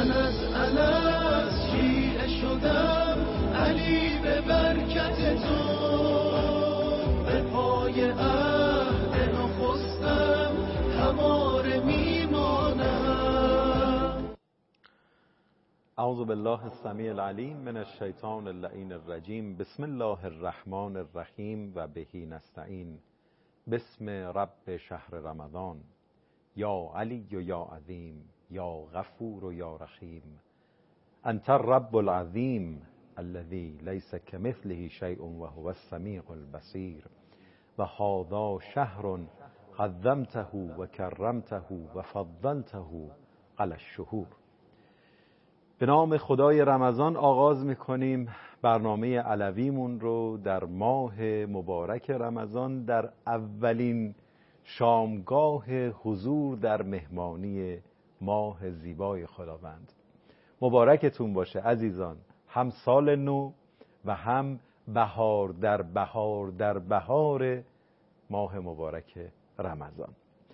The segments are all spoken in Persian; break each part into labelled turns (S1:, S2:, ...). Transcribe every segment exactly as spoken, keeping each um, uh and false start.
S1: من از انس شیعه شدم علی به برکت تو، به پای عهد نخستم هماره میمانم.
S2: اعوذ بالله السمیع العلیم من الشیطان اللعین الرجیم. بسم الله الرحمن الرحیم و بهی نستعین. بسم رب شهر رمضان. یا علی و یا عظیم، یا غفور و یا رحیم. انت الرب العظیم الذي ليس كمثله شيء وهو السميع البصير. و هذا شهر قدمته و کرمته و فضلته على الشهور. به نام خدای رمضان آغاز میکنیم برنامه علویمون رو در ماه مبارک رمضان، در اولین شامگاه حضور در مهمانی ماه زیبای خداوند. مبارکتون باشه عزیزان، هم سال نو و هم بهار در بهار در بهار ماه مبارک رمضان.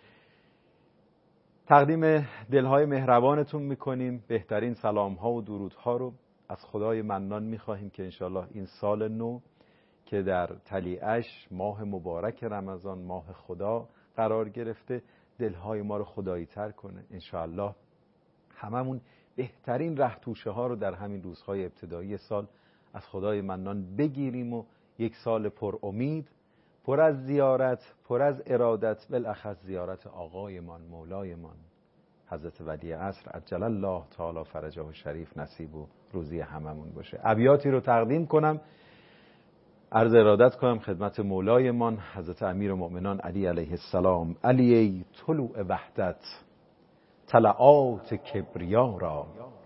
S2: تقدیم دلهای مهربانتون میکنیم. بهترین سلام ها و درودها رو از خدای منان میخواهیم که انشالله این سال نو که در طلیعش ماه مبارک رمضان، ماه خدا قرار گرفته، دلهای ما رو خدایی تر کنه. انشالله هممون بهترین ره توشه ها رو در همین روزهای ابتدایی سال از خدای منان بگیریم و یک سال پر امید، پر از زیارت، پر از ارادت، بالاخص زیارت آقایمان، مولایمان حضرت ولی عصر عجل الله تعالی فرجه و شریف نصیب و روزی هممون باشه. ابیاتی رو تقدیم کنم، عرض ارادت کنم خدمت مولایمان حضرت امیر المؤمنان علی علیه السلام. علی ای طلوع وحدت طلعات کبریا را،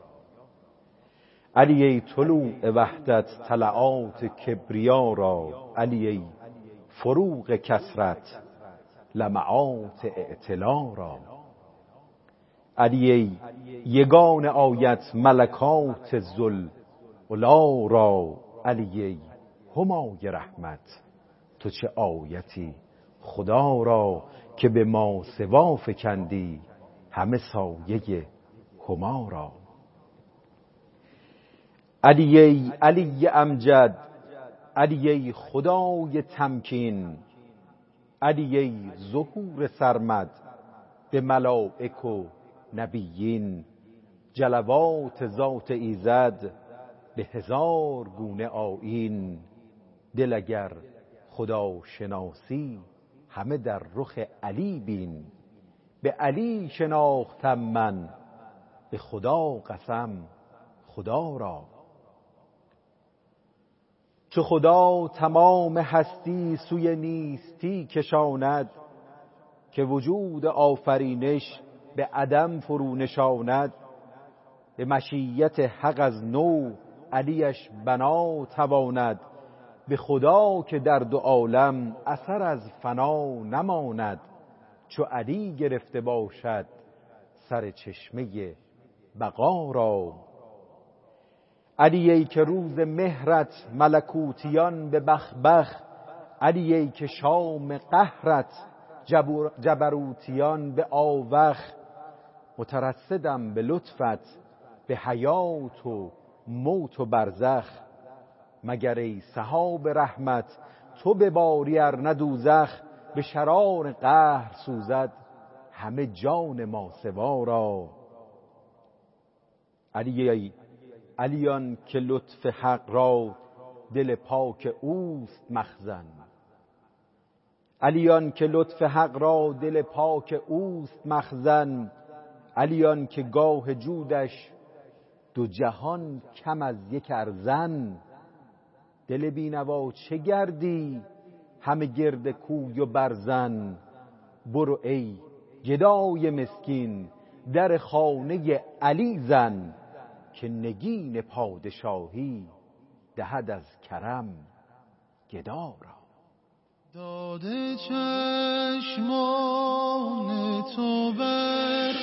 S2: علی ای طلوع وحدت طلعات کبریا را، علی ای فروغ کثرت لمعات اعتلا را، علی ای یگان آیت ملکات ذل علا را، علی ای همای رحمت تو چه آیتی خدا را، که به ما سوا فکندی همه سایه هما را، علی ای علی امجد، علی ای خدای تمکین، علی ای ظهور سرمد به ملائک و نبیین، جلوات ذات ایزد به هزار گونه آیین، دل اگر خدا شناسی همه در رخ علی بین، به علی شناختم من به خدا قسم خدا را، چو خدا تمام هستی سوی نیستی کشاند، که وجود آفرینش به عدم فرو نشاند، به مشیت حق از نو علیش بنا تواند، به خدا که در دو عالم اثر از فنا نماند، چو علی گرفته باشد سر چشمه بقا را، علی ای که روز مهرت ملکوتیان به بخبخ، علی ای که شام قهرت جبر جبروتیان به آوخ، مترصدم به لطفت به حیات و موت و برزخ، مگر ای سحاب رحمت تو بباری ار نه دوزخ، به شرار قهر سوزد همه جان ما سوا را، علی ای علیان که لطف حق را دل پاک اوست مخزن، علیان که لطف حق را دل پاک اوست مخزن، علیان که گاه جودش دو جهان کم از یک ارزن، دل بینوا چه گردی همه گرد کوی و برزن، برو ای گدای مسکین در خانه علی زن، که نگین پادشاهی دهد از کرم گدا را.
S1: داده چشمان تو بر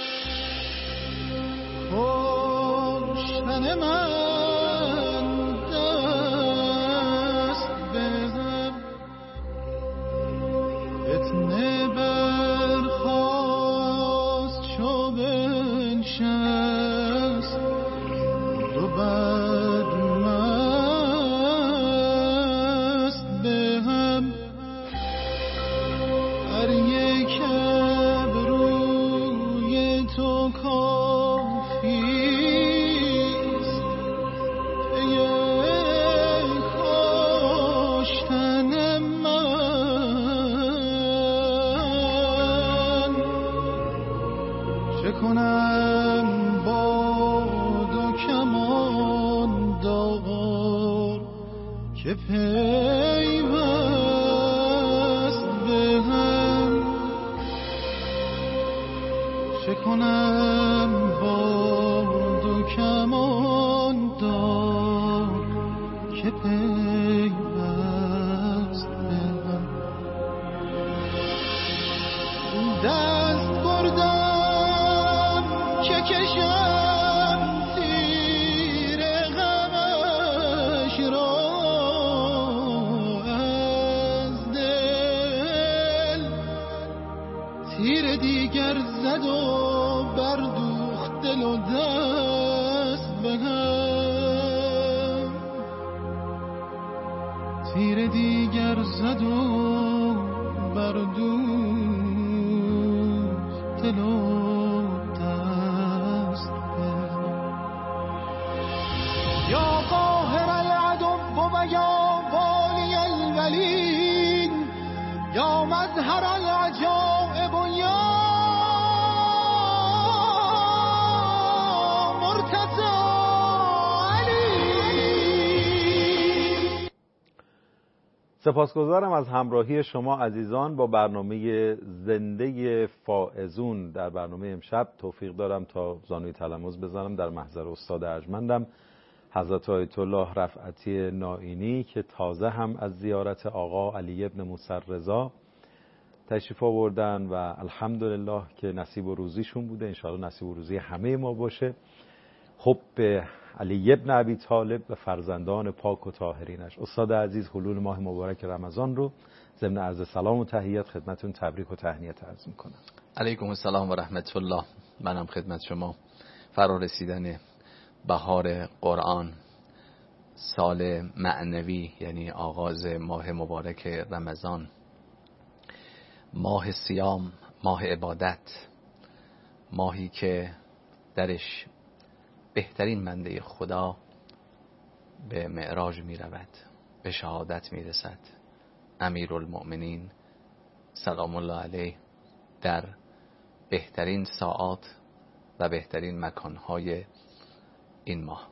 S1: کشتن من دست بزن، فتنه برخاست چو بنشست، تو برمست به هم هر یک ابروی تو کافیست پی کاشتن من چه کنم باد و کمان داغار که پیوست به هم چه کنم باد و کمان دار که پیوست به هم دست بردم که کشم تیر غمش را از دل تیر دیگر زد و بردوخت دل و دست به هم تیر دیگر زد و بردوخت دل و دست به هم یا قاهر العدو و یا والی الولین یا مظهر العجائب و یا مرتضی علی.
S2: سپاسگزارم از همراهی شما عزیزان با برنامه زنده فائزون. در برنامه امشب توفیق دارم تا زانوی تلموز بزنم در محضر استاد ارجمندم حضرت آیت الله رفعتی نائینی که تازه هم از زیارت آقا علی ابن موسی رضا تشریف آوردن و الحمدلله که نصیب و روزیشون بوده، انشاءالله نصیب و روزی همه ما باشه. حب علی ابن ابی طالب و فرزندان پاک و طاهرینش. استاد عزیز حلول ماه مبارک رمضان رو ضمن عرض سلام و تحیات خدمتون تبریک و تهنیت عرض میکنم.
S3: علیکم السلام و رحمت الله. منم خدمت شما فرا رسیدن بهار قرآن، سال معنوی، یعنی آغاز ماه مبارک رمضان، ماه صیام، ماه عبادت، ماهی که درش بهترین بنده خدا به معراج می رود، به شهادت می رسد. امیرالمؤمنین سلام الله علیه در بهترین ساعات و بهترین مکانهای این ماه.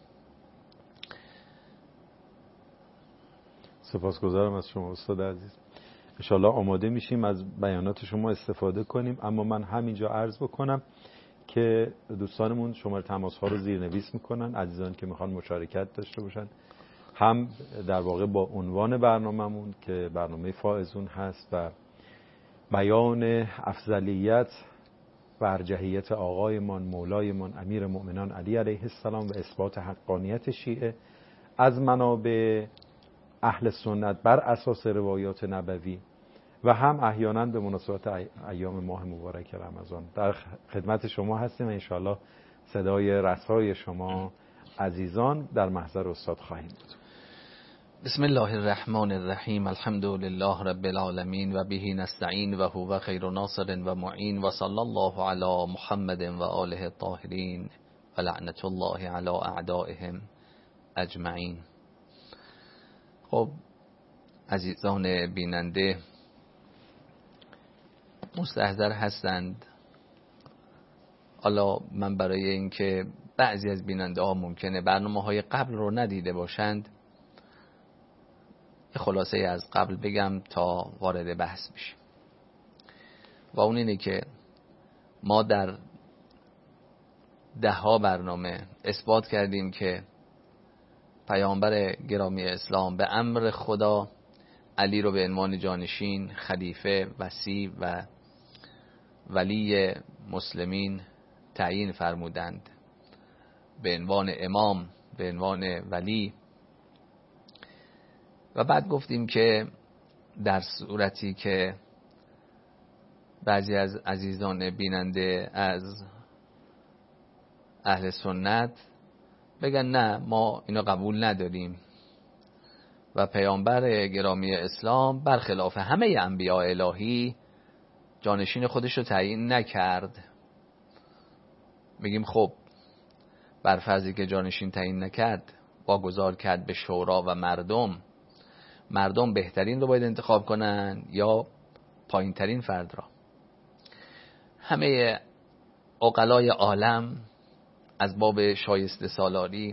S2: سپاسگزارم از شما استاد عزیز. انشالله آماده میشیم از بیانات شما استفاده کنیم، اما من همینجا عرض بکنم که دوستانمون شماره تماس ها رو زیرنویس میکنن، عزیزان که میخوان مشارکت داشته باشن، هم در واقع با عنوان برنامه‌مون که برنامه فائزون هست و بیان افضلیت و ارجحیت آقایمان مولایمان امیر مؤمنان علی علیه السلام و اثبات حقانیت شیعه از منابع اهل سنت بر اساس روایات نبوی و هم احیانا به مناسبت ایام ماه مبارک رمضان در خدمت شما هستیم و انشاءالله صدای رسای شما عزیزان در محضر استاد خواهیم بود.
S3: بسم الله الرحمن الرحیم. الحمد لله رب العالمین و به نستعین و هو خیر ناصر و معین و صلی الله علی محمد و آله الطاهرین و لعنت الله علی اعدائهم اجمعین. خب عزیزان بیننده مستحضر هستند. حالا من برای اینکه بعضی از بیننده ها ممکنه برنامه های قبل رو ندیده باشند خلاصه از قبل بگم تا وارد بحث بشیم، و اون اینه که ما در ده ها برنامه اثبات کردیم که پیامبر گرامی اسلام به امر خدا علی رو به عنوان جانشین، خلیفه، وصی و ولی مسلمین تعیین فرمودند، به عنوان امام، به عنوان ولی. و بعد گفتیم که در صورتی که بعضی از عزیزان بیننده از اهل سنت بگن نه ما اینو قبول نداریم و پیامبر گرامی اسلام برخلاف همه انبیاء الهی جانشین خودش رو تعیین نکرد. بگیم خب بر فرضی که جانشین تعیین نکرد، واگذار کرد به شورا و مردم، مردم بهترین رو باید انتخاب کنن یا پایین ترین فرد را؟ همه عقلای عالم از باب شایسته سالاری،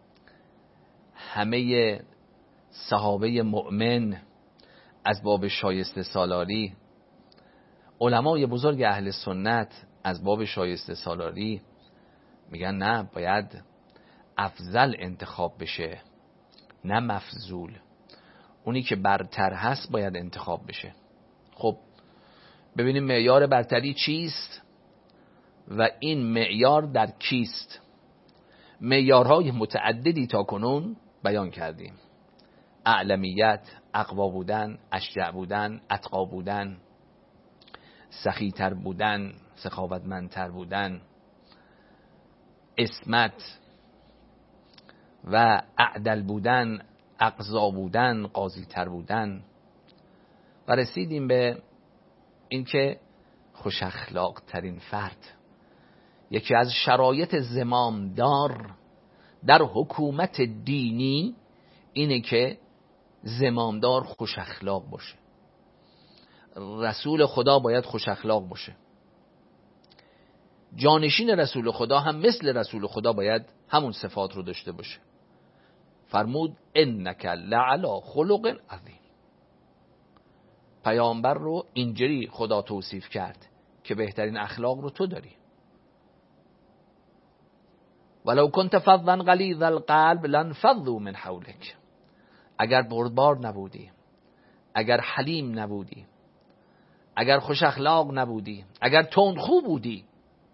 S3: همه صحابه مؤمن از باب شایسته سالاری، علمای بزرگ اهل سنت از باب شایسته سالاری میگن نه، باید افضل انتخاب بشه نه مفضول. اونی که برتر هست باید انتخاب بشه. خب ببینیم معیار برتری چیست و این معیار در کیست. معیارهای متعددی تا کنون بیان کردیم: اعلمیت، اقوا بودن، اشجع بودن، اتقا بودن، سخی‌تر بودن، سخاوتمندتر بودن، عصمت و اعدل بودن، اقضا بودن، قاضی تر بودن، و رسیدیم به اینکه خوش اخلاق ترین فرد. یکی از شرایط زمامدار در حکومت دینی اینه که زمامدار خوش اخلاق باشه. رسول خدا باید خوش اخلاق باشه. جانشین رسول خدا هم مثل رسول خدا باید همون صفات رو داشته باشه. فرمود انک لعلی خلق عظیم. پیامبر رو اینجوری خدا توصیف کرد که بهترین اخلاق رو تو داری. ولو کنت فظا غلیظ القلب لانفضوا من حولک. اگر بردبار نبودی، اگر حلیم نبودی، اگر خوش اخلاق نبودی، اگر تندخو بودی،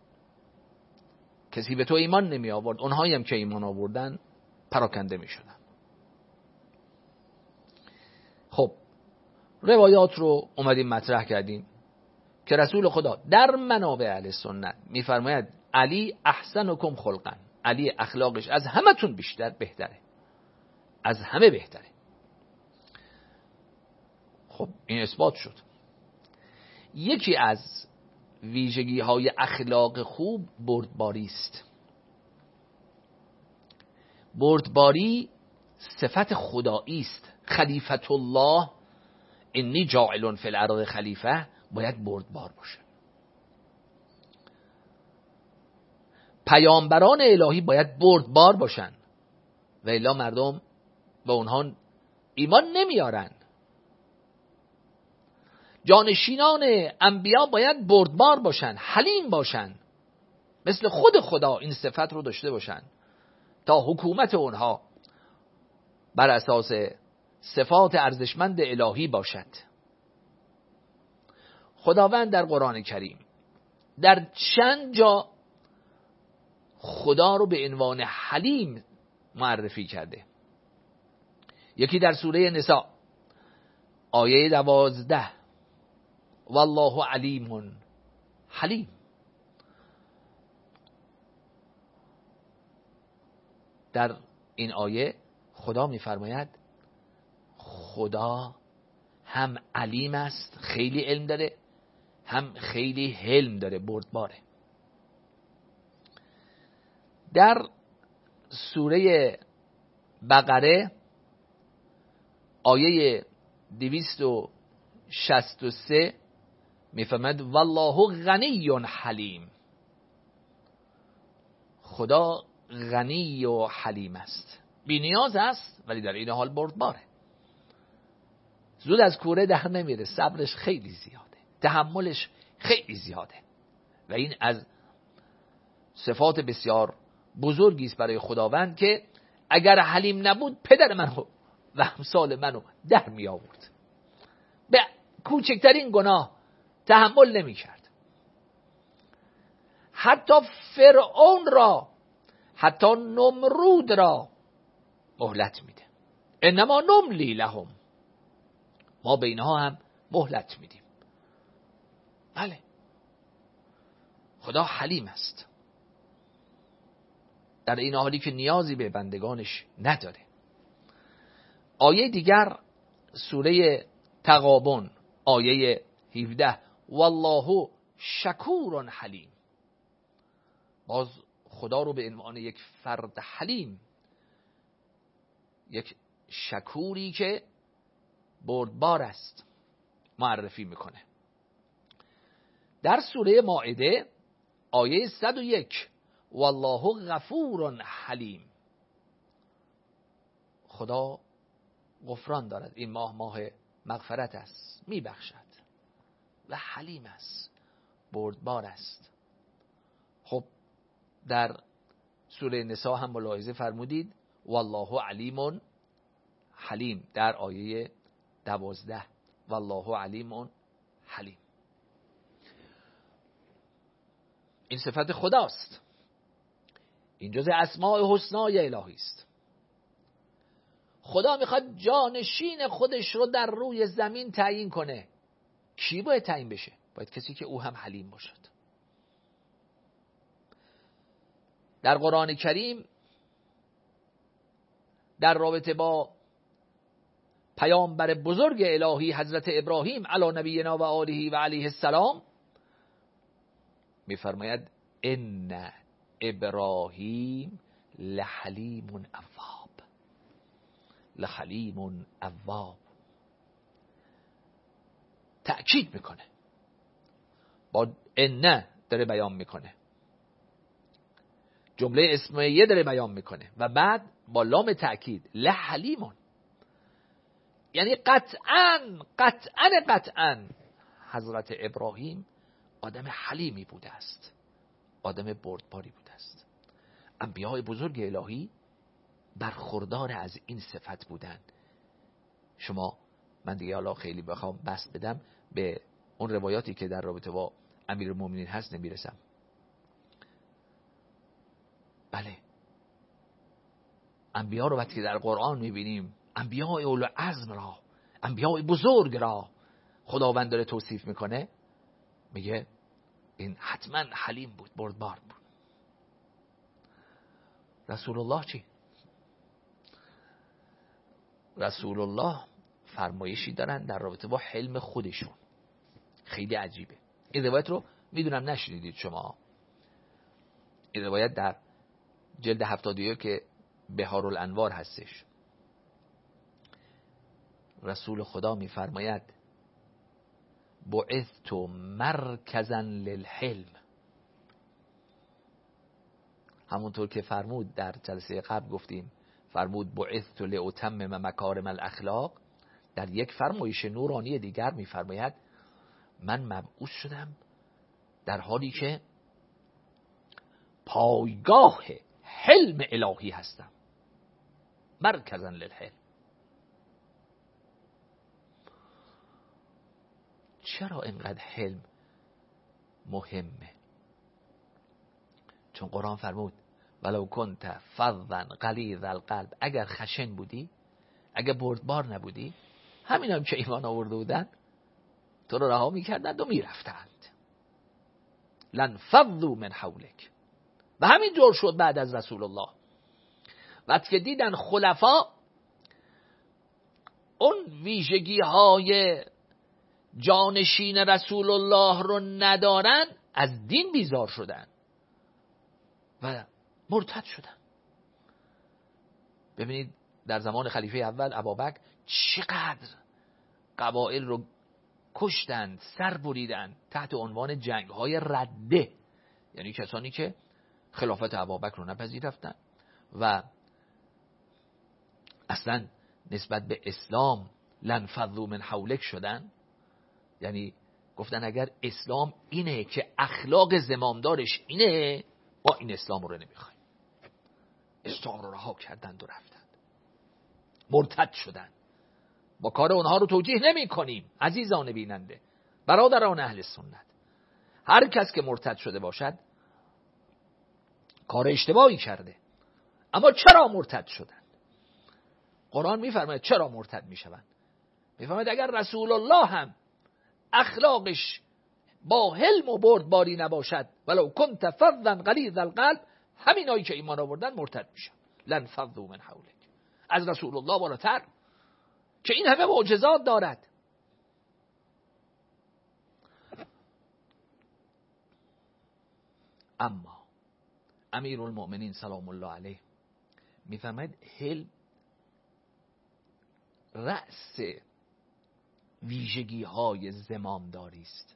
S3: کسی به تو ایمان نمی آورد. اونهایی هم که ایمان آوردن پراکنده می شدن. خب روایات رو اومدیم مطرح کردیم که رسول خدا در منابع اهل سنت میفرماید علی احسنکم خلقا. علی اخلاقش از همه تون بیشتر بهتره، از همه بهتره. خب این اثبات شد. یکی از ویژگی های اخلاق خوب بردباری است. بردباری صفت خدایی است. خلیفت الله، انی جاعل فی الارض خلیفه، باید بردبار باشه. پیامبران الهی باید بردبار باشن و الا مردم به اونها ایمان نمیارن. جانشینان انبیا باید بردبار باشن، حلیم باشن، مثل خود خدا این صفت رو داشته باشن تا حکومت اونها بر اساس صفات ارزشمند الهی باشد. خداوند در قرآن کریم در چند جا خدا رو به عنوان حلیم معرفی کرده. یکی در سوره نساء آیه دوازده، والله علیم حلیم. در این آیه خدا می‌فرماید خدا هم علیم است، خیلی علم داره، هم خیلی حلم داره، بردباره. در سوره بقره آیه دویست و شصت و سه میفهمد والله غنی حلیم. خدا غنی و حلیم است، بی نیاز است ولی در این حال بردباره. زود از کوره در نمیره، صبرش خیلی زیاده، تحملش خیلی زیاده و این از صفات بسیار بزرگی است برای خداوند که اگر حلیم نبود پدر منو و امثال منو در می آورد. به کوچکترین گناه تحمل نمی کرد. حتی فرعون را، حتی نمرود را مهلت میده. انما نملی لهم، ما به اینها هم مهلت میدیم. بله، خدا حلیم است. در این حالی که نیازی به بندگانش نداره. آیه دیگر سوره تغابن آیه هفده والله شکور حلیم. باز خدا رو به عنوان یک فرد حلیم، یک شکوری که بردبار است معرفی میکنه. در سوره مائده آیه صد و یک والله غفور حلیم. خدا غفران دارد، این ماه ماه مغفرت است، میبخشد و حلیم است، بردبار است. خب در سوره نساء هم ملاحظه فرمودید والله علیم حلیم در آیه دوازده والله علیم حلیم. این صفت خداست، این جزء اسماء حسنای الهی است. خدا میخواد جانشین خودش رو در روی زمین تعیین کنه. کی باید تعیین بشه؟ باید کسی که او هم حلیم باشد. در قرآن کریم در رابطه با پیامبر بزرگ الهی حضرت ابراهیم علی نبینا و آله و علیه السلام میفرماید ان ابراهیم لحلیم اواب، لحلیم اواب. تأکید میکنه، با ان داره بیان میکنه، جمله اسمیه داره بیان میکنه و بعد با لام تأکید لحلیمون، یعنی قطعاً قطعاً قطعاً حضرت ابراهیم آدم حلیمی بوده است، آدم بردباری بوده است. انبیاء بزرگ الهی برخوردار از این صفت بودند. شما من دیگه حالا خیلی بخوام بس بدم به اون روایاتی که در رابطه با امیرالمومنین هست نمیرسم. بله، انبیاء رو وقتی در قرآن میبینیم، انبیاء اولوالعزم را، انبیاء بزرگ را خداوند داره توصیف میکنه، میگه این حتما حلیم بود، بردبار بود. رسول الله چی؟ رسول الله فرمایشی دارن در رابطه با حلم خودشون، خیلی عجیبه. این روایت رو میدونم نشنیدید شما. این روایت در جلد هفتاد و یک که بهارالانوار هستش. رسول خدا میفرماید بعثت مرکزا للحلم. همونطور که فرمود در جلسه قبل گفتیم، فرمود بعثت لاتمم مکارم الاخلاق. در یک فرمایش نورانی دیگر میفرماید من مبعوث شدم در حالی که پایگاه حلم الهی هستم، مرکزا للحلم. چرا اینقدر حلم مهمه؟ چون قرآن فرمود ولو کنت فظا غلیظ القلب، اگر خشن بودی، اگر بردبار نبودی، همین هم که ایمان آورده بودن تو رو رها میکردند و میرفتند. لنفضوا من حولک. و همین جور شد بعد از رسول الله. وقتی که دیدن خلفا اون ویژگی های جانشین رسول الله رو ندارن، از دین بیزار شدن و مرتد شدن. ببینید در زمان خلیفه اول ابوبکر چقدر قبایل رو کشتند، سر بریدند تحت عنوان جنگ های رده، یعنی کسانی که خلافت ابوبکر رو نپذیرفتند و اصلا نسبت به اسلام لنفضوا من حولک شدن. یعنی گفتن اگر اسلام اینه که اخلاق زمامدارش اینه، ما این اسلام رو نمیخوایم. اسلام رو رها کردند و رفتند، مرتد شدند. با کار اونها رو توجیه نمی کنیم عزیزان بیننده، برادران اهل سنت. هر کس که مرتد شده باشد کار اشتباهی کرده، اما چرا مرتد شدند؟ قرآن میفرماید چرا مرتد میشوند. میفرماید اگر رسول الله هم اخلاقش با حلم و بردباری نباشد، ولو کنت فظا غلیظ القلب
S4: همینایی که ایمان آوردن مرتد میشن. لن فضوا من حولک، از رسول الله بالاتر که این همه معجزات دارد. اما امیرالمؤمنین سلام الله علیه میفرماید حلم رأس ویژگی های زمامداری است.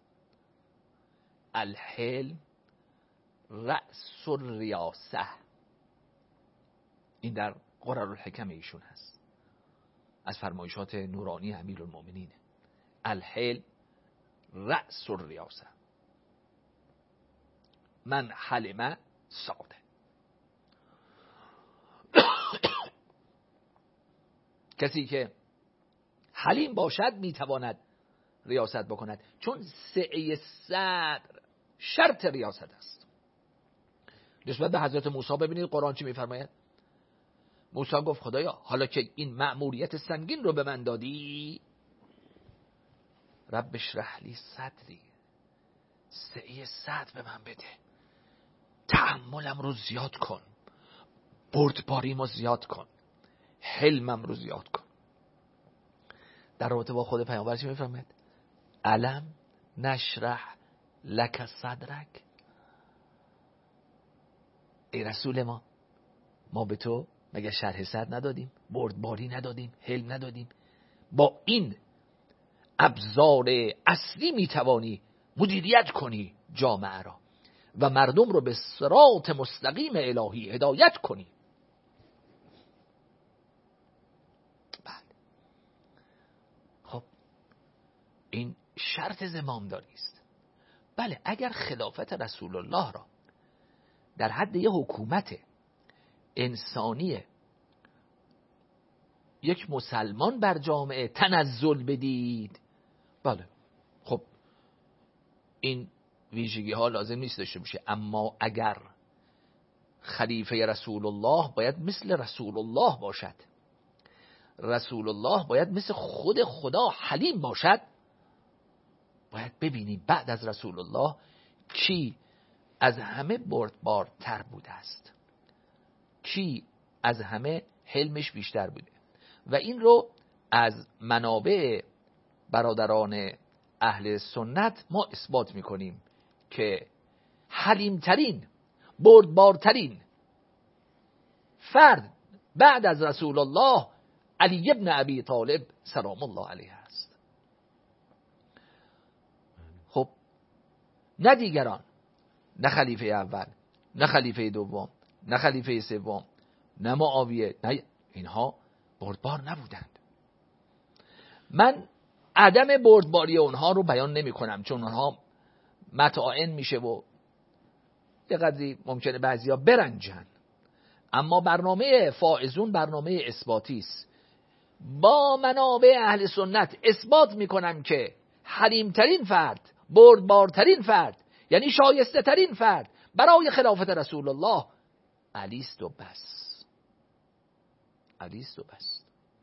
S4: الحلم رأس الریاسه. این در قرارالحکم ایشون هست، از فرمایشات نورانی امیرالمؤمنین. الحلم رأس الریاسه، من حلم ساده. کسی که حلیم باشد میتواند ریاست بکند، چون سعه صدر شرط ریاست است. نسبت به حضرت موسی ببینید قرآن چی میفرماید. موسی گفت خدایا حالا که این مأموریت سنگین رو به من دادی، رب اشرح لی صدری، سعه صدر به من بده، تحملم رو زیاد کن، بردباریم رو زیاد کن، حلمم رو زیاد کن. در رابطه با خود پیامبر چی میفرماید؟ الم نشرح لک صدرک. ای رسول ما، ما به تو مگه شرح صدر ندادیم، بردباری ندادیم، حلم ندادیم؟ با این ابزار اصلی میتوانی مدیریت کنی جامعه را و مردم رو به صراط مستقیم الهی هدایت کنی. بله، خب این شرط زمامداری است. بله، اگر خلافت رسول الله را در حد یه حکومت انسانی یک مسلمان بر جامعه تنزل بدید، بله خب این ویژگی ها لازم نیست داشته باشه. اما اگر خلیفه رسول الله باید مثل رسول الله باشد، رسول الله باید مثل خود خدا حلیم باشد، باید ببینیم بعد از رسول الله کی از همه بردبارتر بوده است، کی از همه حلمش بیشتر بوده. و این رو از منابع برادران اهل سنت ما اثبات میکنیم که حلیمترین، بردبارترین فرد بعد از رسول الله علی ابن ابی طالب سلام الله علیه است. خب نه دیگران، نه خلیفه اول، نه خلیفه دوم، نه خلیفه سوم، نه معاویه، نه اینها بردبار نبودند. من عدم بردباری اونها رو بیان نمی کنم، چون اونها متاعن میشه و یه قدری ممکنه بعضیا برنجن. اما برنامه فائزون برنامه اثباتی است. با منابع اهل سنت اثبات میکنم که حلیمترین فرد، بردبارترین فرد، یعنی شایسته ترین فرد برای خلافت رسول الله علی است و بس. علی است و بس.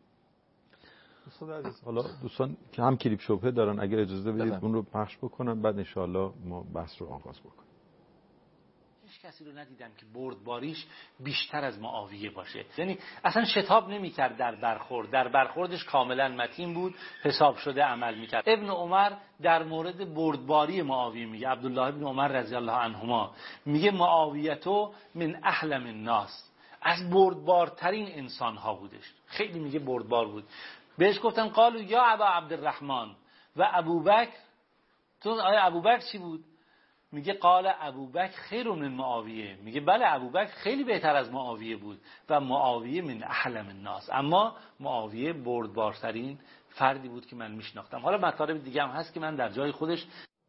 S2: دوستان عزیز، حالا دوستان که هم کلیپ شبهه دارن اگر اجازه بدید اون رو پخش بکنم، بعد انشاءالله ما بحث رو آغاز بکنیم.
S5: هیچ کسی رو ندیدم که بردباریش بیشتر از معاویه باشه. یعنی اصلا شتاب نمی‌کرد در برخورد، در برخوردش کاملا متین بود، حساب شده عمل می‌کرد. ابن عمر در مورد بردباری معاویه میگه، عبدالله ابن عمر رضی الله عنهما میگه معاویه تو من احلم الناس، از بردبارترین انسان ها بودش، خیلی میگه بردبار بود. بهش گفتن قالوا یا ابا عبدالرحمن و ابوبکر، تو آیا ابوبکر چی بود؟ میگه قال ابوبکر خیر من معاویه، میگه بله ابوبکر خیلی بهتر از معاویه بود و معاویه من احلم الناس، اما معاویه بردبارترین فردی بود که من میشناختم. حالا مطالب دیگه هم هست که من در جای خودش.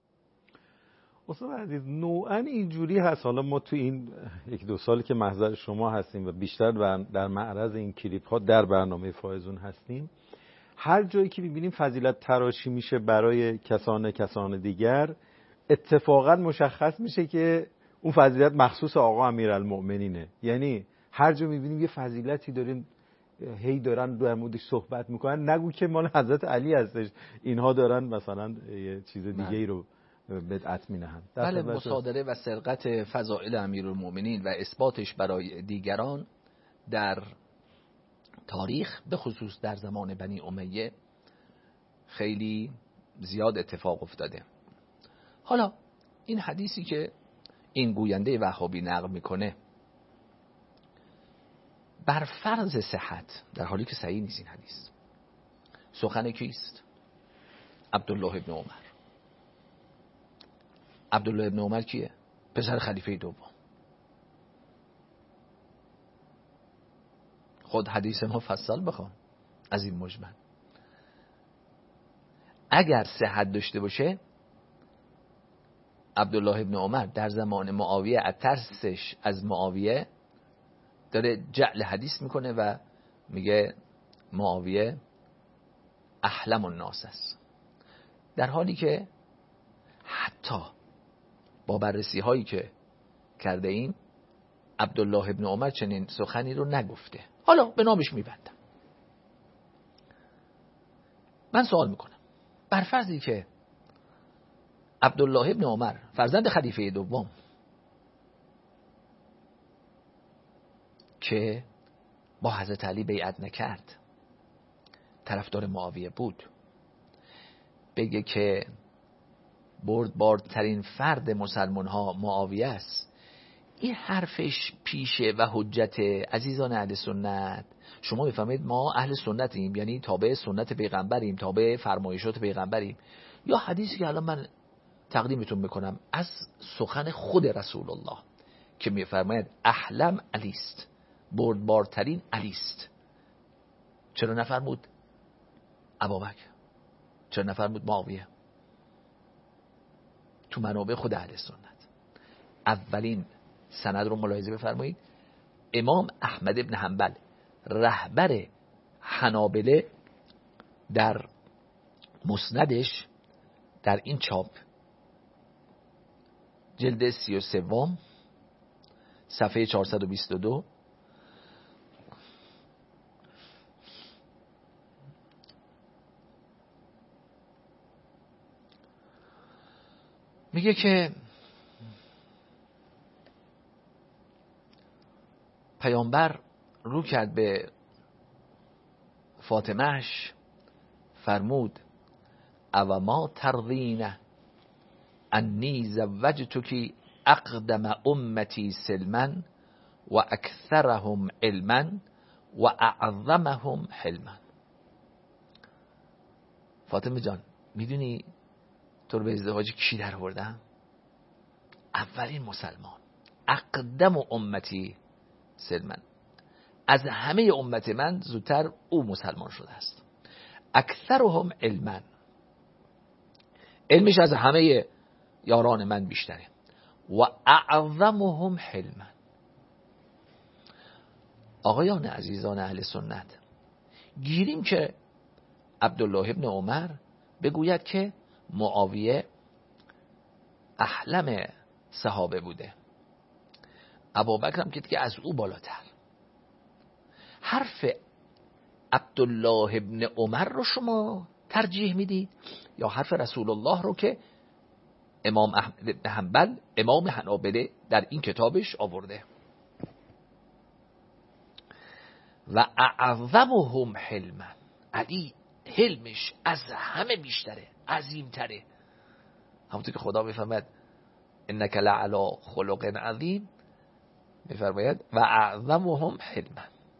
S2: استاد عزیز، نوعا اینجوری هست، حالا ما تو این یک دو سالی که محضر شما هستیم و بیشتر در معرض این کلیپ ها در برنامه فائزون هستیم، هر جایی که می‌بینیم فضیلت تراشی میشه برای کسان کسان دیگر، اتفاقا مشخص میشه که اون فضیلت مخصوص آقا امیرالمؤمنینه. یعنی هر جا می‌بینیم یه فضیلتی داریم، هی دارن در موردش صحبت میکنن، نگو که مال حضرت علی هستش، اینها دارن مثلا یه چیز دیگه ای رو بدعت می‌نهند.
S4: بله، مصادره و سرقت فضائل امیرالمومنین و اثباتش برای دیگران در تاریخ به خصوص در زمان بنی امیه خیلی زیاد اتفاق افتاده. حالا این حدیثی که این گوینده وهابی نقل میکنه بر فرض صحت، در حالی که صحیح نیست این حدیث، سخن کیست؟ عبدالله ابن عمر. عبدالله ابن عمر کیه؟ پسر خلیفه دوم. خود حدیث مفصل بخوان از این مجمل. اگر صحت داشته باشه عبدالله ابن عمر در زمان معاویه از ترسش از معاویه داره جعل حدیث میکنه و میگه معاویه احلم الناس است، در حالی که حتی با بررسی هایی که کرده ایم عبدالله ابن عمر چنین سخنی رو نگفته. حالا به نامش میبندم. من سوال میکنم، بر فرضی که عبدالله ابن عمر فرزند خلیفه دوم که با حضرت علی بیعت نکرد، طرفدار معاویه بود، بگه که بردبارترین فرد مسلمان ها معاویه است، این حرفش پیشه و حجت عزیزان اهل سنت؟ شما میفهمید ما اهل سنتیم، یعنی تابع سنت پیغمبریم، تابع فرمایشات پیغمبریم، یا حدیثی که الان من تقدیمتون میکنم از سخن خود رسول الله که میفرماید احلم علی است، بردبارترین علی است. چرا نفرمود ابوبکر؟ چرا نفرمود معاویه؟ تو منابع خود اهل سنت اولین سند رو ملاحظه بفرمایید. امام احمد ابن حنبل رهبر حنابله در مسندش در این چاپ جلد سی و سوم صفحه چهارصد و بیست و دو میگه که پیامبر رو کرد به فاطمهش، فرمود او ما ترضین انی زوجتکی اقدم امتی سلما و اکثرهم علما و اعظمهم حلما. فاطمه جان، میدونی تو رو به ازدواج کی در آوردم؟ اولین مسلمان، اقدم امتی سلما، از همه امت من زودتر او مسلمان شده است. اکثرهم علما، علمش از همه یاران من بیشتره. و اعظمهم حلما. آقایان عزیزان اهل سنت، گیریم که عبدالله ابن عمر بگوید که معاویه احلم صحابه بوده، ابوبکر هم که از او بالاتر. حرف عبدالله ابن عمر رو شما ترجیح میدید یا حرف رسول الله رو که امام احمد بن حنبل امام حنابله در این کتابش آورده؟ و اعظمهم حلما، علی حلمش از همه بیشتره، عظیمتره. همونطور که خدا میفرماید انک لعلی خلق عظیم، میفرماید و اعظمهم حلما.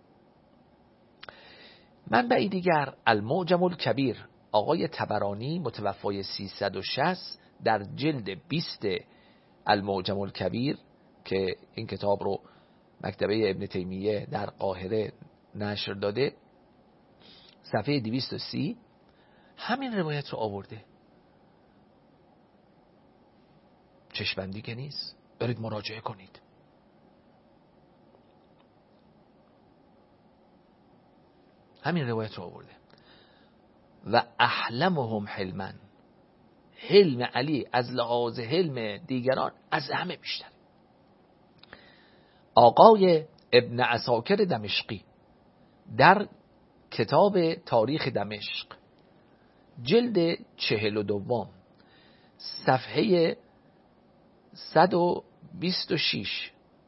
S4: منبع دیگر المعجم الکبیر، آقای طبرانی متوفای سیصد و شصت در جلد بیست المعجم الکبیر که این کتاب رو مکتبه ابن تیمیه در قاهره نشر داده، صفحه دویست و سی همین روایت رو آورده. چشمندی که نیست، برید مراجعه کنید. همین روایت رو آورده. و احلمهم حلما، حلم علی از لحاظ حلم دیگران از همه بیشتر. آقای ابن عساکر دمشقی در کتاب تاریخ دمشق جلد چهل و دوم صفحه صد و بیست و شش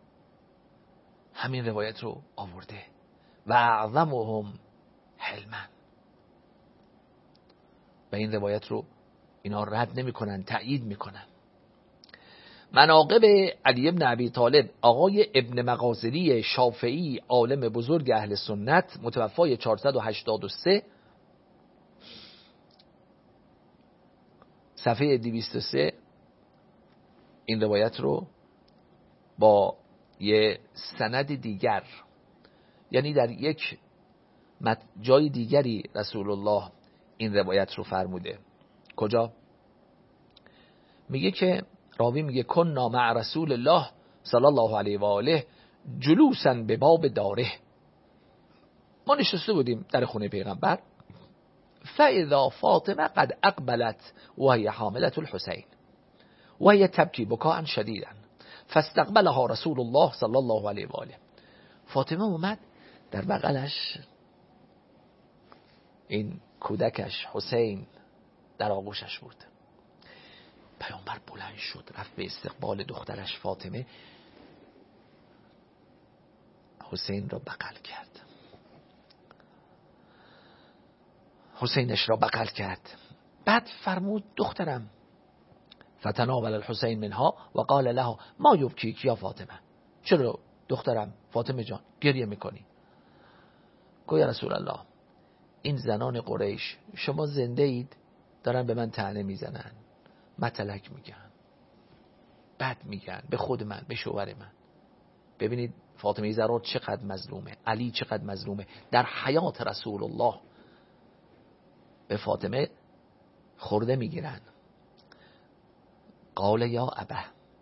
S4: همین روایت رو آورده و اعظمهم حلما، و این روایت رو اینا رد نمی کنن، تأیید می کنن. مناقب علی ابن ابی طالب، آقای ابن مقاصدی شافعی، عالم بزرگ اهل سنت، متوفای چهارصد و هشتاد و سه، صفحه دویست و سه، این روایت رو با یه سند دیگر، یعنی در یک جای دیگری رسول الله این روایت رو فرموده. کجا؟ میگه که راوی میگه کنا مع رسول الله صلی الله علیه و آله جلوسا به باب داره، ما نشسته بودیم در خونه پیغمبر، فاذا فاطمه قد اقبلت وهي حامله الحسین وهي تبکی بکاء شدیدا فاستقبلها رسول الله صلی الله علیه و آله. فاطمه اومد، در بغلش این کودکش حسین در آغوشش بود. پیامبر بلند شد رفت به استقبال دخترش فاطمه، حسین را بغل کرد، حسینش را بغل کرد. بعد فرمود دخترم، فتناول الحسین منها و قال لها ما یبکیک یا فاطمه، چرا دخترم فاطمه جان گریه میکنی؟ گویا یا رسول الله این زنان قریش شما زنده اید دارن به من طعنه میزنن، متلک میگن، بد میگن به خود من، به شوهر من. ببینید فاطمه زهرا چقدر مظلومه، علی چقدر مظلومه. در حیات رسول الله به فاطمه خورده میگیرن. قال یا ابه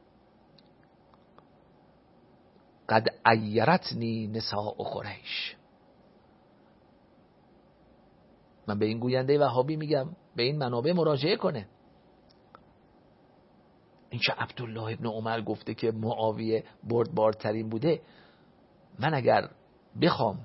S4: قد عیرتنی نساء قریش. من به این گوینده وهابی میگم به این منابع مراجعه کنه. این که عبدالله ابن عمر گفته که معاویه بردبارترین بوده، من اگر بخوام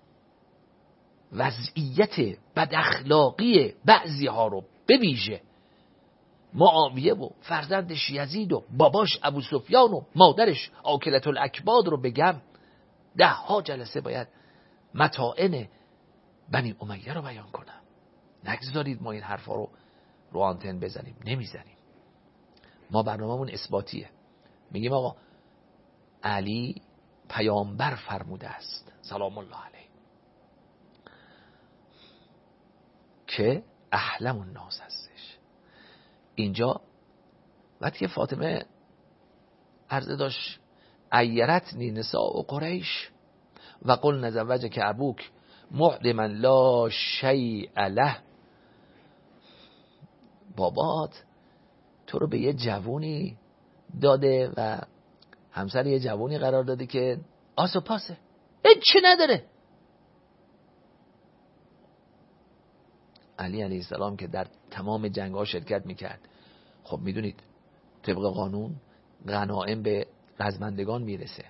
S4: وضعیت بد اخلاقی بعضی ها رو بویژه معاویه و فرزندش یزید و باباش ابو سفیان و مادرش آکلة الاکباد رو بگم، ده ها جلسه باید متاعن بنی امیه رو بیان کنم. نگذارید ما این حرفا رو رو آنتن بزنیم، نمیزنیم. ما برنامه‌مون اثباتیه، میگیم آقا علی پیامبر فرموده است سلام الله علیه که احلم الناس هستش. اینجا وقتی که فاطمه عرضه داشت عیرتنی نساء قریش و قل نزوجه که ابوک معدما لا شیء له، بابات تو رو به یه جوونی داده و همسر یه جوونی قرار داده که آس و پاسه، هیچی نداره. علی علیه السلام که در تمام جنگ ها شرکت میکرد، خب میدونید طبق قانون غنائم به رزمندگان میرسه.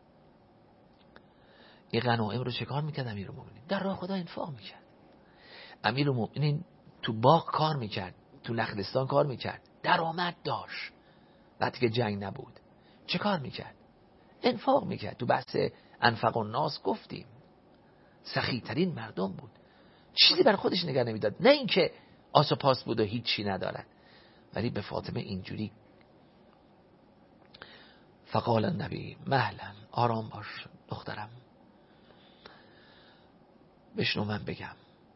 S4: این غنائم رو چه کار میکرد امیرالمومنین؟ در راه خدا انفاق میکرد. امیرالمومنین تو باغ کار میکرد، تو نخلستان کار میکرد، درآمد داشت. وقتی که جنگ نبود چه کار میکرد؟ انفاق میکرد. تو بحث انفق الناس گفتیم سخی ترین مردم بود، چیزی بر خودش نگه نمیداد، نه اینکه آس و پاس بود و هیچی ندارد. ولی به فاطمه اینجوری. فقال النبی مهلا، آرام باش دخترم، بشنو من بگم.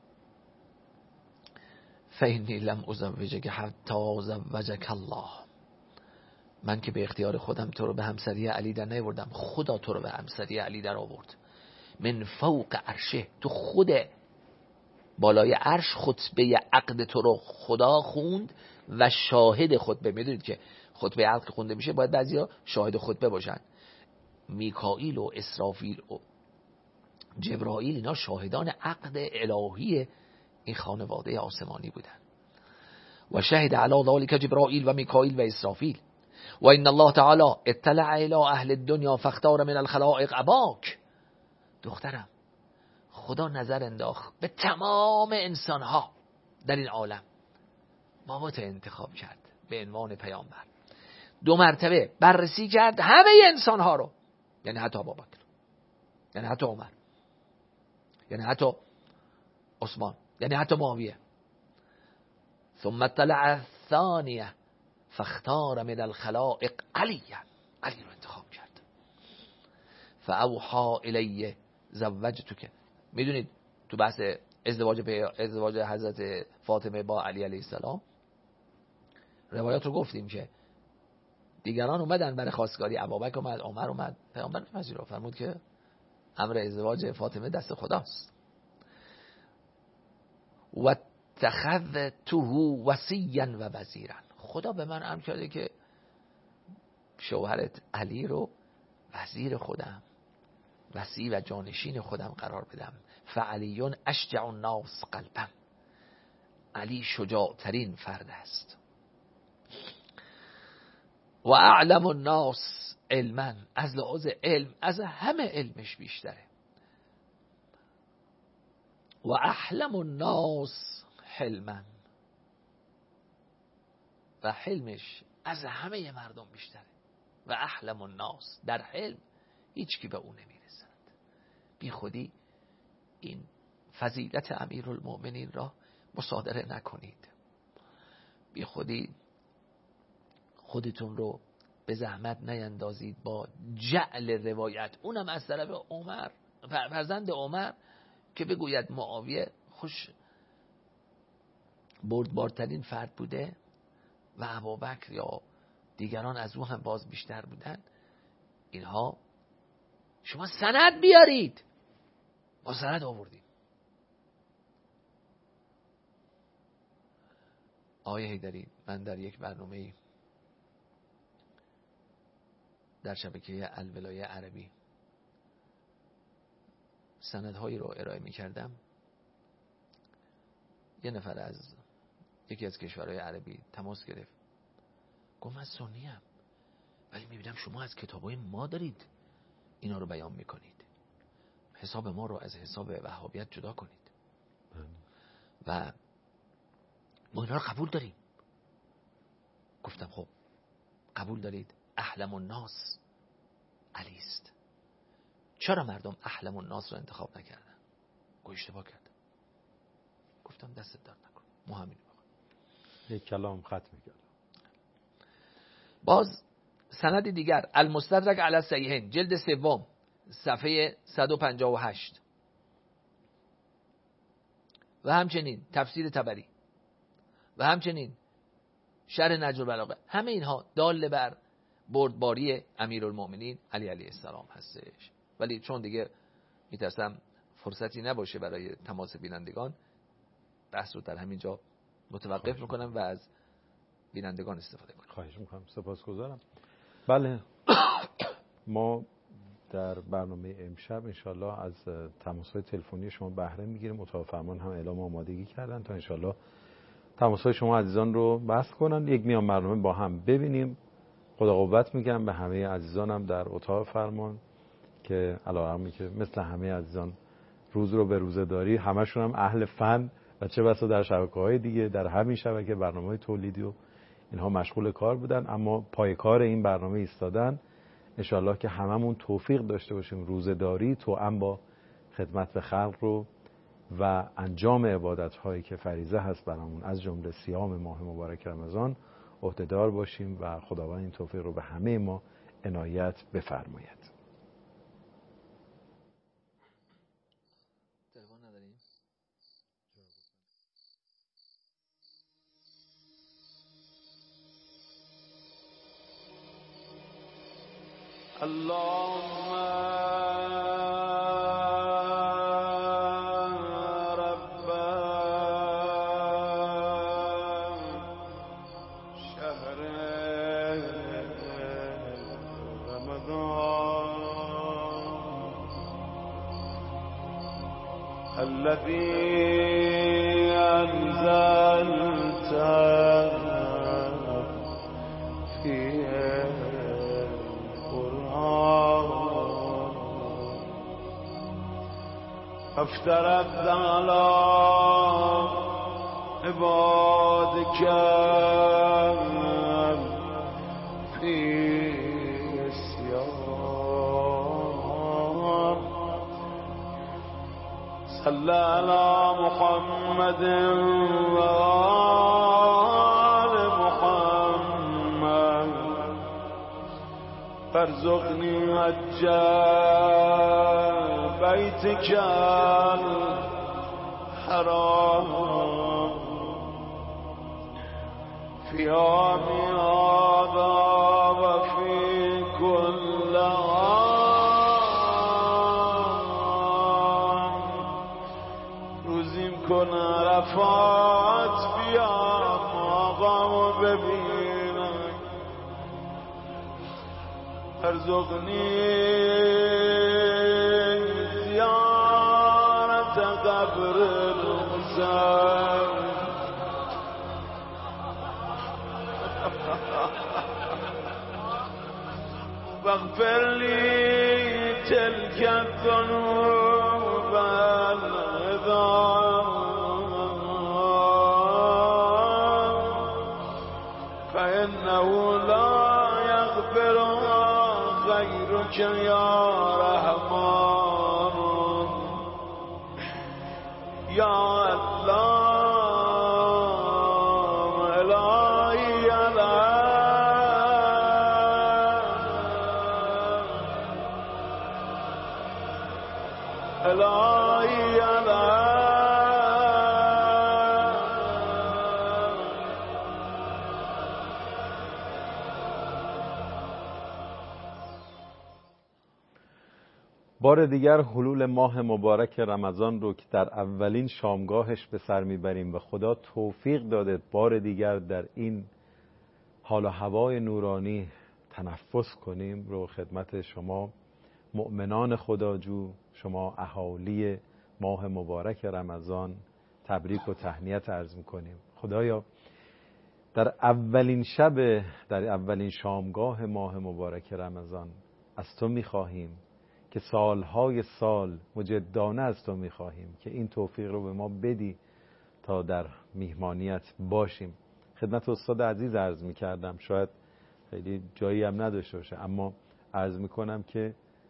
S4: فإنی لم ازوجک حتی زوجک الله، من که به اختیار خودم تو رو به همسری علی در نیاوردم، خدا تو رو به همسری علی در آورد. من فوق عرشه، تو خود بالای عرش خطبه عقد تو رو خدا خوند و شاهد خطبه. میدونید که خطبه عقد خونده میشه باید بعضیا شاهد خطبه باشن. میکائیل و اسرافیل و جبرائیل اینا شاهدان عقد الهی این خانواده آسمانی بودن. و شهد علی ذلک جبرائیل و میکائیل و اسرافیل و ان الله تعالی اطلع الی اهل الدنیا فاختار من الخلائق اباک. دخترم خدا نظر انداخت به تمام انسانها در این عالم، بابا تو انتخاب کرد. به عنوان پیامبر. دو مرتبه بررسی کرد همه انسان ها رو، یعنی حتی ابوبکر، یعنی حتی عمر، یعنی حتی عثمان، یعنی حتی معاویه. ثم اطلع الثانیه فاختار من الخلائق علی، علی رو انتخاب کرد. فاوحى الیه زوجتک. میدونید تو بحث ازدواج ازدواج حضرت فاطمه با علی علیه السلام روایات رو گفتیم که دیگران اومدن برای خواستگاری، ابوبکر اومد، عمر اومد، پیامبر نپذیرفت، فرمود که امر ازدواج فاطمه دست خداست. و اتخذته وصیا و وزیرا، خدا به من امر کرده که شوهرت علی رو وزیر خودم، وصی و جانشین خودم قرار بدم. فعلی اشجع الناس قلبا، علی شجاع ترین فرد است. و اعلم الناس علما، از لحاظ علم از همه علمش بیشتره. و احلم الناس حلما، و حلمش از همه مردم بیشتره. و احلم الناس، در حلم هیچ کی به اون نمیرسند. بی خودی این فضیلت امیرالمؤمنین را مصادره نکنید. بی خودی خودتون رو به زحمت نیندازید با جعل روایت، اونم از طرف عمر، فرزند عمر، که بگوید معاویه خوش بردبارترین فرد بوده و ابوبکر یا دیگران از او هم باز بیشتر بودن. اینها شما سند بیارید، ما سند آوردیم. آقای حیدری، من در یک برنامه در شبکه الولایه عربی سندهایی رو ارائه می کردم. یه نفر از یکی از کشورهای عربی تماس گرفت، گفت من سنی ام ولی می بینم شما از کتابای ما دارید اینا رو بیان می کنید، حساب ما رو از حساب وهابیت جدا کنید و ما اینا رو قبول داریم. گفتم خب قبول دارید احلم الناس علی است، چرا مردم احلم الناس رو انتخاب نکردن؟ گفت اشتباه کردن. گفتم دستت درد نکن، ما همین
S2: یک کلام ختم کردم.
S4: باز سند دیگر، المستدرک علی الصحیحین، جلد سوم، صفحه صد و پنجاه و هشت، و همچنین تفسیر طبری و همچنین شرح نهج البلاغه، همه اینها دال بر بردباری امیرالمؤمنین علی علیه السلام هستش. ولی چون دیگه میترسم فرصتی نباشه برای تماس بینندگان، بحث رو در همین جا متوقف میکنم و از بینندگان استفاده کنم.
S2: خواهش میکنم، سپاسگزارم. بله ما در برنامه امشب انشالله از تماس‌های تلفنی شما بهره میگیریم. اتاق فرمان هم اعلام آمادگی کردن تا انشالله تماس‌های شما عزیزان رو بس کنن، یک میان برنامه با هم ببینیم. خدا قوت میگم به همه عزیزانم در اتاق فرمان که علاوه که مثل همه عزیزان روز رو به روزه داری، همشون هم اهل فن و چه بسا در شبکه‌های دیگه در همین شبکه برنامه‌های تولیدی و اینها مشغول کار بودن، اما پای کار این برنامه ایستادن. انشالله که هممون توفیق داشته باشیم روزه‌داری توأم با خدمت به خلق رو و انجام عبادت‌هایی که فریضه هست برامون از جمله صیام ماه مبارک رمضان عهده‌دار باشیم و خداوند این توفیق رو به همه ما عنایت بفرماید.
S1: اللهم رب شهر رمضان الذي أنزلت افترضت على عبادك صل على محمد و آل محمد فارزقني حج بيتك الحرام في عامي هذا وفي كل عام روزیم کن عرفات بیام آقامو ببینم ارزقنی زیارت قبر الحسین واغفر لي تلك الذنوب العظام فإنه لا يغفرها غيرك يا رحمن يا الله
S2: بار دیگر حلول ماه مبارک رمضان رو که در اولین شامگاهش به سر میبریم و خدا توفیق داده بار دیگر در این حال و هوای نورانی تنفس کنیم رو خدمت شما مؤمنان خداجو، شما اهالی ماه مبارک رمضان تبریک و تهنیت عرض میکنیم. خدایا در اولین شب، در اولین شامگاه ماه مبارک رمضان از تو میخواهیم که سالهای سال مجدانه از تو میخواهیم که این توفیق رو به ما بدی تا در میهمانیت باشیم. خدمت استاد عزیز عرض میکردم، شاید خیلی جایی هم نداشته باشه، اما عرض میکنم که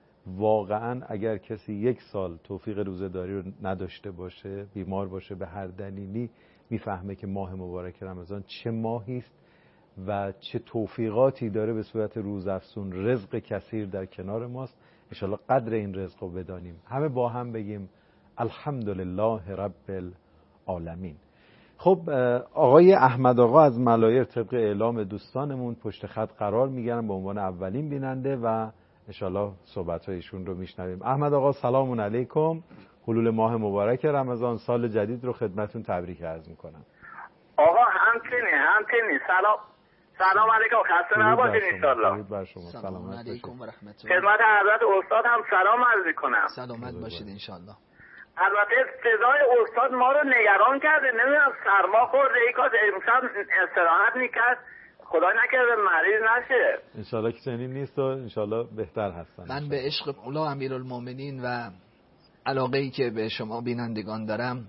S2: واقعا اگر کسی یک سال توفیق روزه‌داری رو نداشته باشه، بیمار باشه به هر دلیلی، میفهمه که ماه مبارک رمضان چه ماهی است و چه توفیقاتی داره به صورت روزافزون، رزق کثیر در کنار ماست. انشالله قدر این رزق رو بدانیم. همه با هم بگیم الحمدلله رب العالمین. خب آقای احمد آقا از ملایر طبق اعلام دوستانمون پشت خط قرار میگیرن به عنوان اولین بیننده و انشالله صحبت‌هایشون رو میشنویم. احمد آقا سلام علیکم، حلول ماه مبارک رمضان، سال جدید رو خدمتون تبریک عرض میکنم.
S6: آقا همچنین همچنین سلام سلام علیکم، خسته نباشید ان شاء الله.
S2: بر شما. سلام علیکم
S3: و رحمت الله.
S6: خدمت حضرت استاد هم سلام عرض میکنم.
S3: سلامت باشید ان شاء الله.
S6: البته صدای استاد ما رو نگران کرده، نمیدونم سرما خورده ای کاش امشب استراحت میکرد، خدا نکرده مریض نشه.
S2: انشالله که چنین نیست و انشالله بهتر هستن.
S3: من به عشق مولا امیرالمومنین و علاقه‌ای که به شما بینندگان دارم،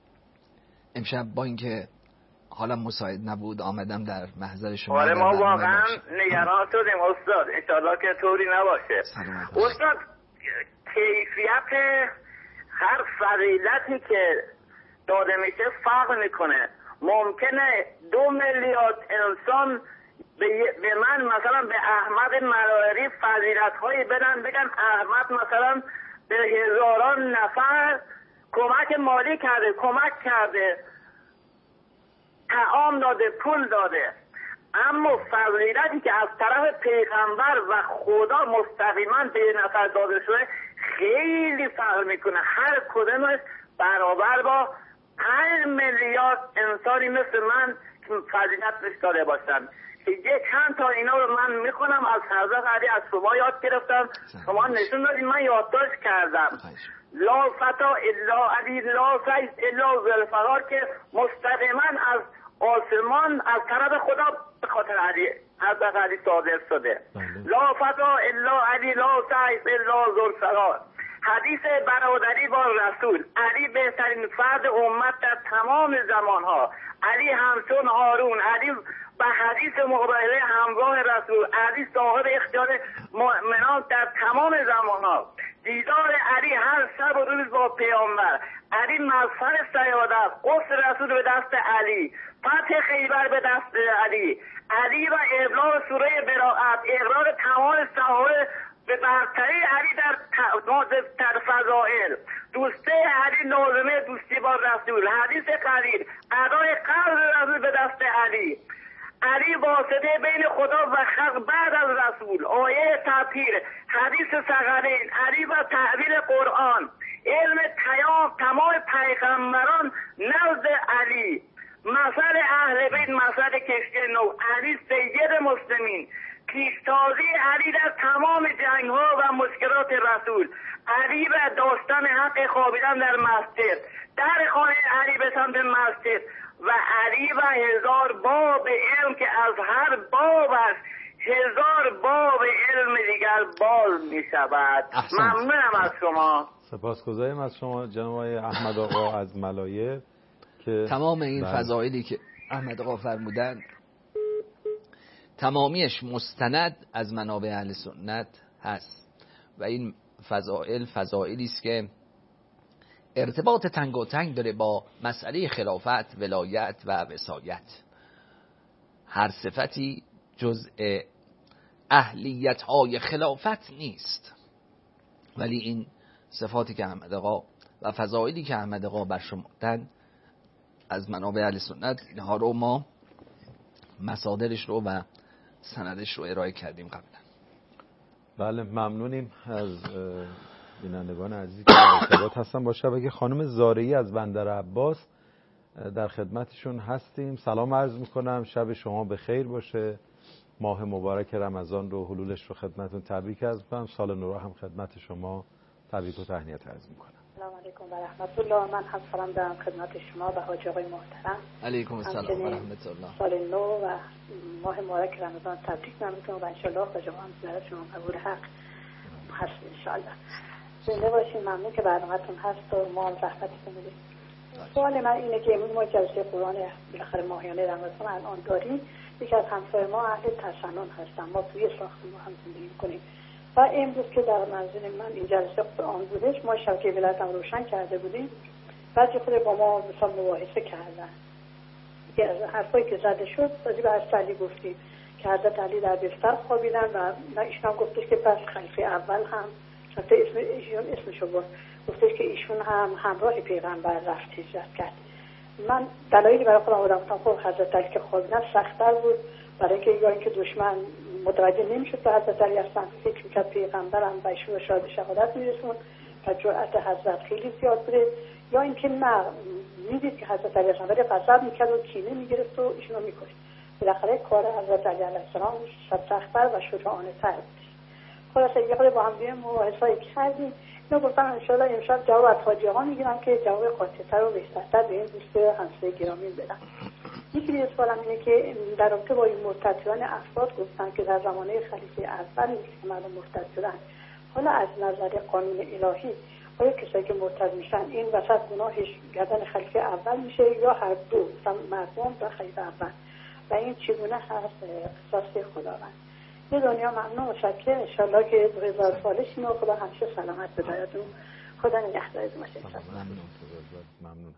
S3: امشب با اینکه حالا مساعد نبود آمدم در محضر شما.
S6: آره ما واقعا نگران شدیم استاد، انشالله که طوری نباشه. استاد کیفیت هر فضیلتی که داده میشه فرق میکنه. ممکنه دو میلیارد انسان به من مثلا به احمد ملایری فضیلت هایی بدن، بگن احمد مثلا به هزاران نفر کمک مالی کرده، کمک کرده، طعام داده، پول داده، اما فضیلتی که از طرف پیغمبر و خدا مستقیما به یه نفر داده شده خیلی فرق میکنه. هر کدومش برابر با پنج میلیارد انسانی مثل من که فضیلت بهش داده باشن. یه چند تا اینا رو من میخونم از حضرت علی، از شما یاد گرفتم، شما نشون دادید، من یادداشت کردم. لا فتا الا علی لا سیف الا ذوالفقار که مستقیما از آسمان از طرف خدا به خاطر علی حضرت علی صادر شده. لا فتا الا علی لا سیف الا ذوالفقار. حدیث برادری با رسول، علی بهترین فرد امت در تمام زمانها، علی همچون هارون، علی به حدیث مقابله همراه رسول، علی صاحب اختیار مؤمنان در تمام زمانها. دیدار علی هر شب و روز با پیامبر، علی مظهر سیادت، قدس رسول به دست علی، فتح خیبر به دست علی، علی و ابلاغ سوره براءت، اقرار تمام صحابه به برتری علی در در فضائل، دوسته علی لازمه دوستی با رسول، حدیث قلیل، ادای قلب رسول به دست علی، علی واسطه بین خدا و خلق بعد از رسول، آیه تطهیر، حدیث ثقلین، علی و تعبیر قرآن، علم تمام تمام پیغمبران نزد علی، مثل اهل بیت مثل کشتی نو، علی سید مسلمین، پیشتازی علی در تمام جنگ ها و مشکلات رسول، علی و داشتن حق خوابیدن در مسجد، در خانه علی به سمت مسجد و علی و هزار باب علم که از هر بابش هزار باب علم دیگر باز می شود. ممنونم از شما.
S2: سپاسگزاریم از شما جناب احمد آقا از ملایه که
S4: تمام این
S2: بله.
S4: فضائلی که احمد آقا فرمودن تمامیش مستند از منابع اهل سنت هست و این فضائل فضائلی است که ارتباط تنگاتنگ داره با مسئله خلافت، ولایت و وصایت. هر صفتی جزء اهلیت های خلافت نیست، ولی این صفاتی که احمد آقا و فضائلی که احمد آقا برشمردن از منابع اهل سنت، اینها رو ما مصادرش رو و سندش رو ارائه کردیم قبلا.
S2: بله ممنونیم از بینندگان عزیزی که در ارتباط هستن با شبکه. خانم زارعی از بندر عباس در خدمتشون هستیم. سلام عرض میکنم، شب شما به خیر باشه، ماه مبارک رمضان رو حلولش رو خدمتتون تبریک عرض میکنم، سال نو هم خدمت شما تبریک و تهنیت عرض میکنم.
S7: سلام علیکم و رحمت الله. من هم سلام دارم خدمت شما و حاج آقای محترم.
S4: علیکم السلام و رحمت الله.
S7: سال نو و ماه مبارک رمضان تبریک میگم و ان شاء الله خدا هم برای شما قبول حق هست ان شاء الله. زنده باشین. ممنون که برنامه‌تون هست و ما هم زحمتتون میدیم. سوال من اینه که امروز ما جلسه قرآن بالاخره ماهیانه رمضان الان داریم. یکی از همسایه ما اهل تسنن هستن، ما توی ساختمون هم زندگی می‌کنیم و امروز که در منزل من این جلسه قرآن بودش، ما شبکه ولایت هم روشن کرده بودیم. بعضی خود با ما مثلا مباحثه کردن که از حرفایی که زده شد راجع به حضرت علی گفتیم که حضرت علی در بستر خوابیدن و ایشون هم گفتش که پس خلیفه اول هم شده اسم ایشون اسمشو بود، گفتش که ایشون هم همراه پیغمبر رفت هجرت کرد. من دلایلی برای خودم آوردم گفتم خب حضرت علی که خوابیدن سخت‌تر بود، برای اینکه یا اینکه دشمن متوجه نمیشد به حضرت علی اصلا، فکر میکرد پیغمبرم به ایشون شاهد شهادت میرسون و جرأت حضرت خیلی زیاد بوده، یا اینکه نه میدید که حضرت علی اصلا ولی غضب میکرد و کینه میگرفت و ایشونو میکشت. بالاخره کار حضرت علی علیه السلام سخت‌تر و شجاعانه تر بود. خلاصه یه خورده با هم دیگه مباحثه‌ای کردیم. اینو گفتم ان شاء الله امشب جواب از حاجی آقا میگیرم که جواب قاطع‌تر و بهترتر به این دوست همسایه گرامی بدم. یکی دیگه سوالم اینه که در رابطه با این مرتدان افراد گفتن که در زمانه خلیفه اول که مردم مرتد شدن، حالا از نظر قانون الهی آیا کسایی که مرتد میشن این وسط گناهش گردن خلیفه اول میشه یا هر دو، مثلا مردم و خلیفه اول، و این چگونه هست قصاص خداوند؟ یه دنیا ممنون و شکر انشالله که دو هزار سالشین و خدا همیشه سلامت بدایدون. خدا نگهدارتون باشه.
S2: ممنون. ممنون.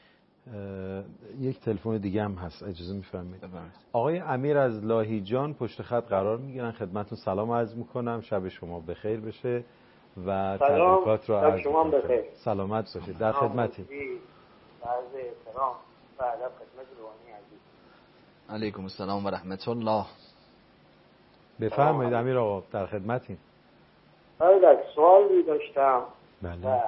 S2: یک تلفن دیگه هم هست، اجازه میفرمایید؟ آقای امیر از لاهیجان پشت خط قرار میگیرن، خدمتتون سلام عرض میکنم، شب شما بخیر بشه و تبریکات رو عرض
S8: شما بخیر.
S2: سلامت باشید، در خدمتی.
S8: عرض احترام و ادب خدمت روحانی عزیز.
S4: علیکم السلام و رحمت الله.
S2: بفرمایید امیر آقا، در خدمتیم.
S8: بله، سوالی داشتم.
S2: بله.
S8: و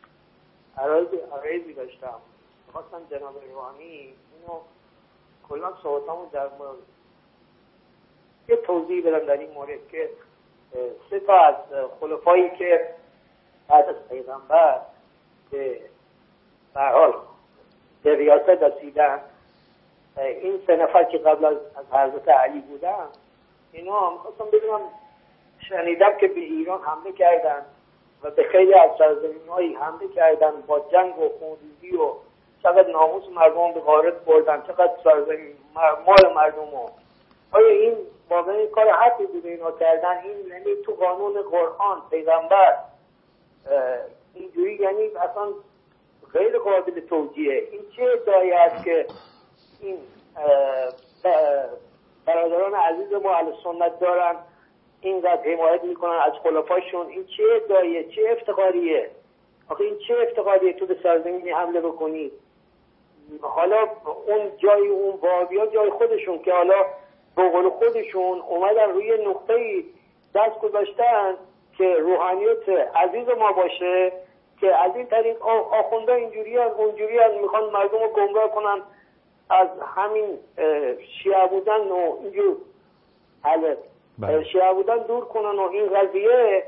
S8: عرضی داشتم. خواستم جناب روحانی اینو کلا صحبتامو در مورد یه توضیح بدم در این مورد که سه تا از خلفایی که بعد از پیغمبر به به هر حال به ریاست رسیدن، این سه نفر که قبل از حضرت علی بودن، اینا هم خواستم بدونم، شنیدم که به ایران حمله کردن و به خیلی از سرزمین‌هایی حمله کردن با جنگ و خونریزی و چقدر ناموس مردم به غارت بردن، چقدر سرزمین مال مردم ها. آیا این واقعا کار حقی بوده اینا کردن؟ این یعنی تو قانون قرآن پیغمبر اینجوری یعنی اصلا غیر قابل توجیه. این چه ادعایی است که این برادران عزیز ما اهل سنت دارن اینقدر حمایت میکنن از خلفاشون؟ این چه ادعاییه؟ چه افتخاریه؟ آخه این چه افتخاریه تو به سرزمینی حمله بکنی؟ حالا اون جای اون وابیا جای خودشون که حالا به قول خودشون اومدن روی نقطه‌ای دست گذاشتن که روحانیت عزیز ما باشه، که از این طریق آخونده اینجوری از اونجوری از میخوان مردم رو گمراه کنن از همین شیعه بودن و اینجور حالا شیعه بودن دور کنن. و این قضیه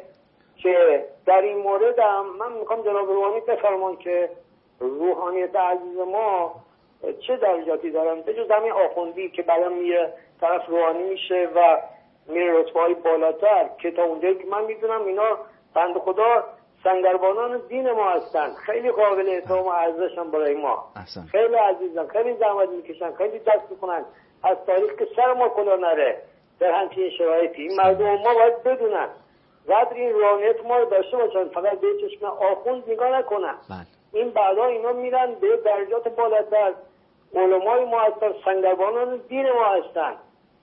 S8: که در این مورد هم من میخوام جناب روحانی بفرمان که روحانیت عزیز ما چه درجاتی دارن به جز همین آخوندی که بعدا میره طرف روحانی میشه و میره رتبه های بالاتر، که تا اونجایی که من میدونم اینا بند خدا سنگربانان دین ما هستن، خیلی قابل احترام و ارزشن برای ما،
S3: احسن.
S8: خیلی عزیزن، خیلی زحمت میکشن، خیلی دست میکنن از تاریخ که سر ما کلا نره در همچین شرایطی. این مردم ما باید بدونن قدر این روحانیت ما رو داشته باشن، فقط به چشم آخوند نگاه نکنن. این بعدا اینا میرن به درجات بالاتر، علمای ما هستن، سنگربانان دین ما هستن.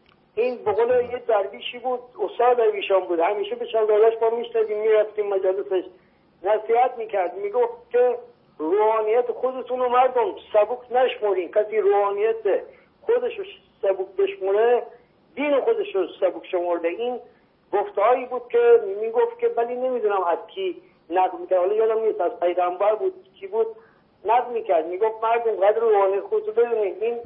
S8: این به قول یه درویشی بود، استاد درویشان بود، همیشه به شاگرداش با میشتادیم میرفتیم مجالسش نصیحت میکرد، میگفت که روحانیت خودتون و مردم سبک نشمرین. کسی روحانیت خودش رو سبک بشمره دین خودش رو سبک شمرده. این گفتهایی بود که میگفت که ولی نمیدونم از کی نقل میکرد، حالا یادم نیست از پیغمبر بود کی بود نقل میکرد، میگفت مردم قدر روحانیت خودتون بدونید. این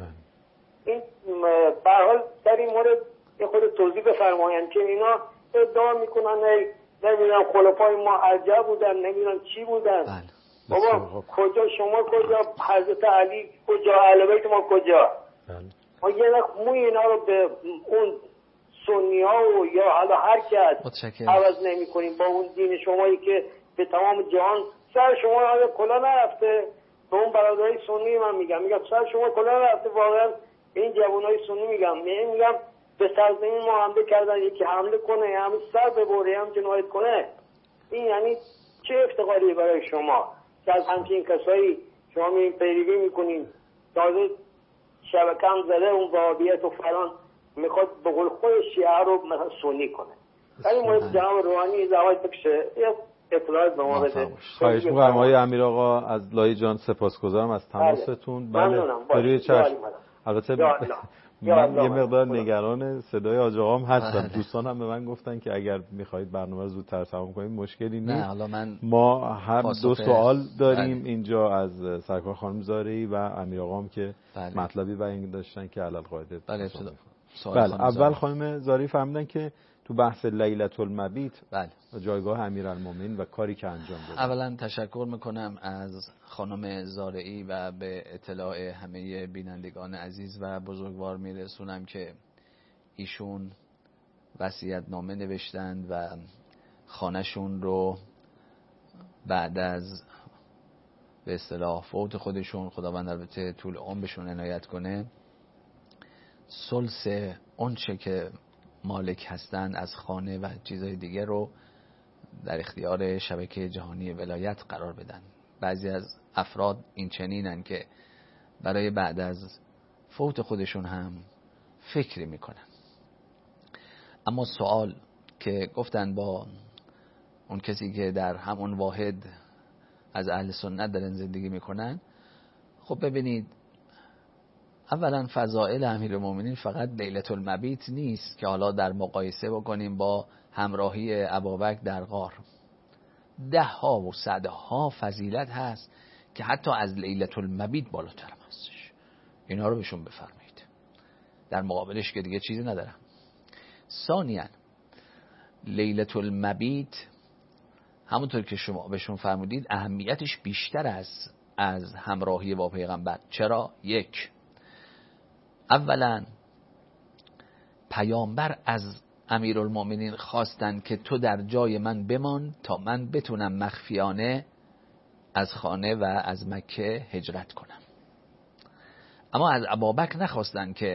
S8: این به هر حال در این مورد یه خود توضیح بفرمایند که اینا ادعا میکنن نمیدونم خلفای ما عجب بودن، نمیدونم چی بودن. بابا کجا شما، کجا حضرت علی، کجا اهل بیت ما، کجا؟ ما یه وقت موی اینا رو به اون سنی ها و یا حالا هر کس عوض نمی کنیم با اون دین شمایی که به تمام جهان سر شما آیا کلا نرفته؟ به اون برادرای سنی من میگم میگم سر شما کلا نرفته؟ واقعا این جوانای سنی میگم میگم به سرزمین ما حمله کردن، یکی حمله کنه هم سر ببره هم جنایت کنه. این یعنی چه افتخاری برای شما که از همچین کسایی شما میرین پیروی میکنین؟ تازه شبکه هم زده اون وهابیت و فلان میخواد به قول خود شیعه رو مثلا سنی کنه. ولی مورد جناب روحانی زحمت بکشه یه اطلاعات به ما بده.
S2: خواهش می‌کنم آقای امیر آقا از لای جان، سپاسگزارم از تماستون. بله بروی چشم. البته من یه مقدار نگران صدای حاج آقام هستم. دوستانم به من گفتن که اگر میخواهید برنامه رو زودتر تمام کنیم مشکلی نیست.
S3: نه حالا من
S2: ما هم دو سوال داریم بله. اینجا از سرکار خانم زارعی و امیر آقام که بله. مطلبی بیان داشتن که علل قاعده
S3: بله.
S2: بله. اول خانم زارعی فهمیدن که تو بحث لیلة المبیت
S3: بله.
S2: جایگاه امیرالمومنین و کاری که انجام داد.
S3: اولا تشکر میکنم از خانم زارعی و به اطلاع همه بینندگان عزیز و بزرگوار میرسونم که ایشون وصیت نامه نوشتند و خانه‌شون رو بعد از به اصطلاح فوت خودشون، خداوند البته طول عمرشون عنایت کنه، ثلث اون چه که مالک هستند از خانه و چیزهای دیگه رو در اختیار شبکه جهانی ولایت قرار بدن. بعضی از افراد این چنینن که برای بعد از فوت خودشون هم فکری میکنن. اما سوال که گفتن با اون کسی که در همون واحد از اهل سنت دارن زندگی میکنن، خب ببینید اولا فضائل امیرالمومنین فقط لیلة المبیت نیست که حالا در مقایسه بکنیم با همراهی ابوبکر در غار. ده ها و صد ها فضیلت هست که حتی از لیلة المبیت بالاتر هم هستش. اینا رو بهشون بفرمایید، در مقابلش که دیگه چیزی ندارم. ثانیاً لیلة المبیت همونطور که شما بهشون فرمودید اهمیتش بیشتر است از همراهی با پیغمبر. چرا؟ یک، اولا پیامبر از امیرالمومنین خواستند که تو در جای من بمان تا من بتونم مخفیانه از خانه و از مکه هجرت کنم. اما از ابوبکر نخواستند که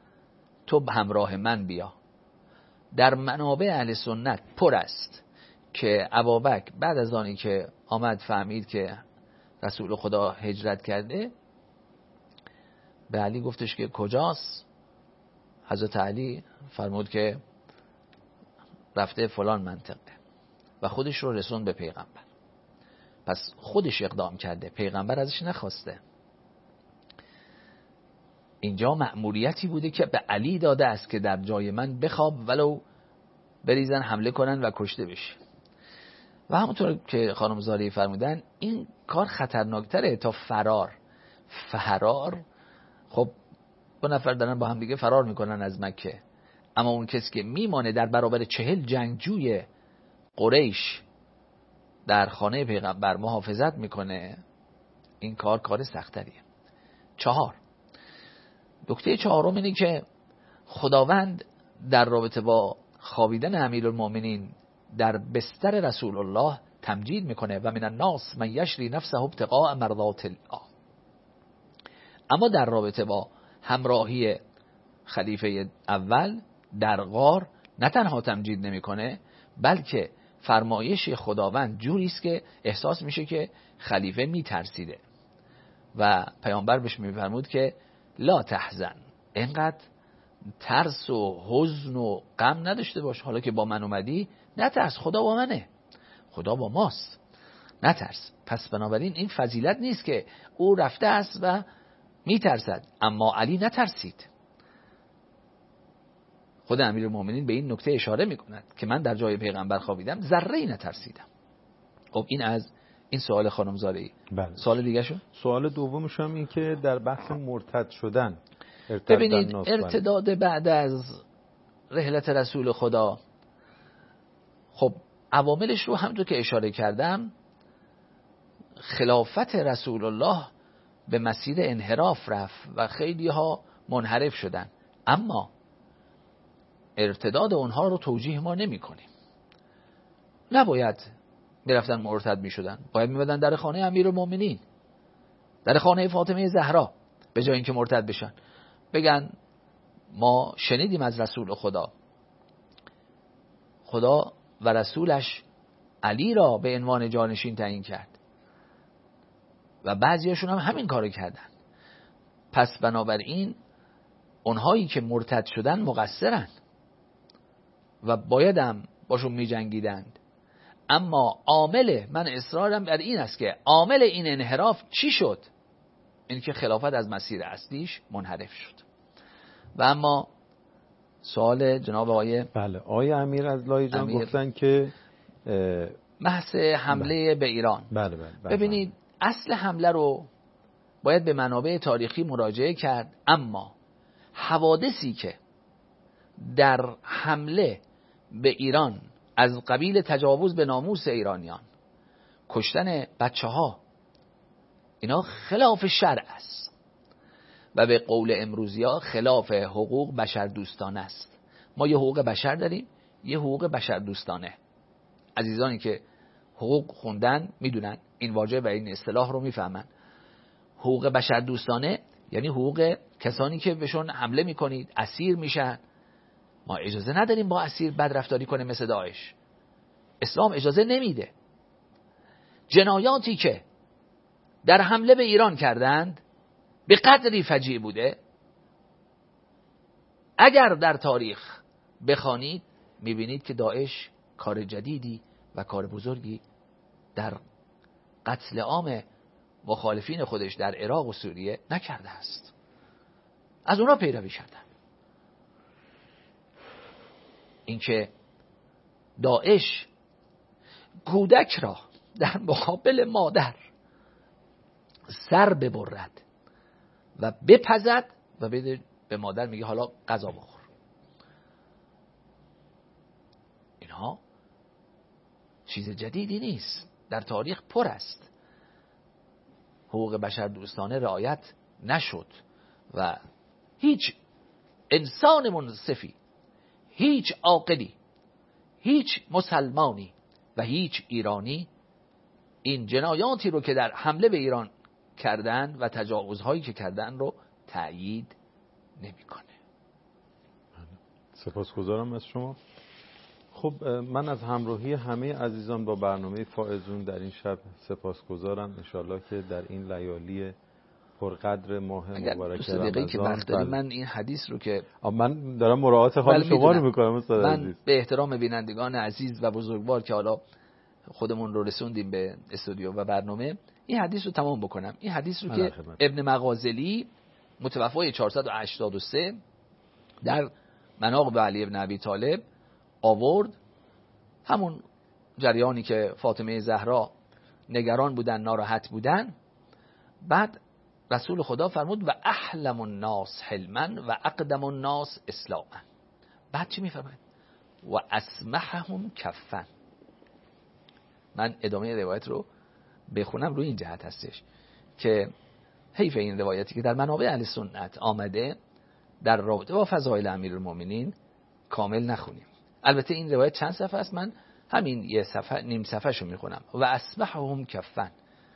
S3: تو همراه من بیا. در منابع اهل سنت پر است
S4: که ابابکر بعد از آنی که آمد فهمید که رسول خدا هجرت کرده، به علی گفتش که کجاست؟ حضرت علی فرمود که رفته فلان منطقه و خودش رو رسون به پیغمبر. پس خودش اقدام کرده، پیغمبر ازش نخواسته. اینجا مأموریتی بوده که به علی داده است که در جای من بخواب ولو بریزن حمله کنن و کشته بشه. و همونطور که خانم زاری فرمودن این کار خطرناکتره تا فرار. فرار خب دو نفر دارن با هم دیگه فرار میکنن از مکه، اما اون کسی که میمانه در برابر چهل جنگجوی قریش در خانه پیغمبر محافظت میکنه، این کار کار سختریه. چهار، نکته چهارم اینه که خداوند در رابطه با خوابیدن امیرالمومنین در بستر رسول الله تمجید میکنه و من الناس من یشری نفسه ابتغاء مرضات الله. اما در رابطه با همراهی خلیفه اول در غار نه تنها تمجید نمیکنه، بلکه فرمایش خداوند جوری است که احساس میشه که خلیفه میترسیده و پیامبر بهش میفرمود که لا تحزن، اینقدر ترس و حزن و غم نداشته باش، حالا که با من اومدی نترس، خدا با منه، خدا با ماست، نترس. پس بنابراین این فضیلت نیست که او رفته است و میترسد، اما علی نترسید. خود امیرالمومنین به این نکته اشاره میکند که من در جای پیغمبر خوابیدم ذره‌ای نترسیدم. خب این از این سوال خانم زارعی.
S2: بله.
S4: سوال دیگه شو؟
S2: سوال دومش هم این که در بحث مرتد شدن،
S4: ببینید ارتداد بعد از رحلت رسول خدا، خب عواملش رو همونطور که اشاره کردم، خلافت رسول الله به مسیر انحراف رفت و خیلی ها منحرف شدن، اما ارتداد اونها رو توجیه ما نمی کنیم. نباید میرفتن مرتد می شدن، باید می بدن در خانه امیرالمومنین، در خانه فاطمه زهرا، به جای اینکه مرتد بشن بگن ما شنیدیم از رسول خدا، خدا و رسولش علی را به عنوان جانشین تعیین کرد و بعضیاشون هم همین کارو کردن. پس بنابراین اونهایی که مرتد شدن مقصرن و بایدم باشون می جنگیدند. اما عامل، من اصرارم بر این است که عامل این انحراف چی شد؟ این که خلافت از مسیر اصلیش منحرف شد. و اما سوال جناب آقای
S2: بله آقای امیر از لایجان امیر گفتن که
S4: بحث حمله بله. به ایران.
S2: بله بله بله.
S4: ببینید اصل حمله رو باید به منابع تاریخی مراجعه کرد، اما حوادثی که در حمله به ایران از قبیل تجاوز به ناموس ایرانیان، کشتن بچه ها، اینا خلاف شرع است و به قول امروزی ها خلاف حقوق بشر دوستانه است. ما یه حقوق بشر داریم، یه حقوق بشر دوستانه. عزیزانی که حقوق خوندن میدونن این واژه و این اصطلاح رو میفهمن. حقوق بشر دوستانه یعنی حقوق کسانی که بهشون حمله میکنید اسیر میشن. ما اجازه نداریم با اسیر بدرفتاری کنه مثل داعش. اسلام اجازه نمیده. جنایاتی که در حمله به ایران کردند به قدری فجیع بوده، اگر در تاریخ بخوانید میبینید که داعش کار جدیدی و کار بزرگی در قتل عام مخالفین خودش در عراق و سوریه نکرده است. از اونا پیروی کردن. اینکه داعش کودک را در مقابل مادر سر ببرد و بپزد و بده به مادر میگه حالا غذا بخور، اینها چیز جدیدی نیست، در تاریخ پر است. حقوق بشر دوستانه رعایت نشد و هیچ انسان منصفی، هیچ عاقلی، هیچ مسلمانی و هیچ ایرانی این جنایاتی رو که در حمله به ایران کردن و تجاوزهایی که کردن رو تأیید نمیکنه.
S2: سپاسگزارم از شما. خب من از همراهی همه عزیزان با برنامه فائزون در این شب سپاسگزارم. انشالله که در این لیالی پرقدر ماه مبارک رمضان
S4: که وقت داری من این حدیث رو که
S2: من دارم مراعات حال شما رو میکنم استاد
S4: من
S2: عزیز.
S4: به احترام بینندگان عزیز و بزرگوار که حالا خودمون رو رسوندیم به استودیو و برنامه، این حدیث رو تمام بکنم. این حدیث رو که ابن مغازلی متوفای چهارصد و هشتاد و سه در مناقب علی ابن ابی طالب آورد، همون جریانی که فاطمه زهرا نگران بودن، ناراحت بودن. بعد رسول خدا فرمود و احلم الناس حلما و اقدم الناس اسلاما. بعد چی میفرماید؟ و اسمحهم کفا. من ادامه روایت رو بخونم، روی این جهت هستش که حیف این روایتی که در منابع اهل سنت آمده در رابطه با فضایل امیرالمومنین کامل نخونیم. البته این روایت چند صفحه است، من همین یه صفحه نیم صفحه شو میخونم. و اسمحهم کفا.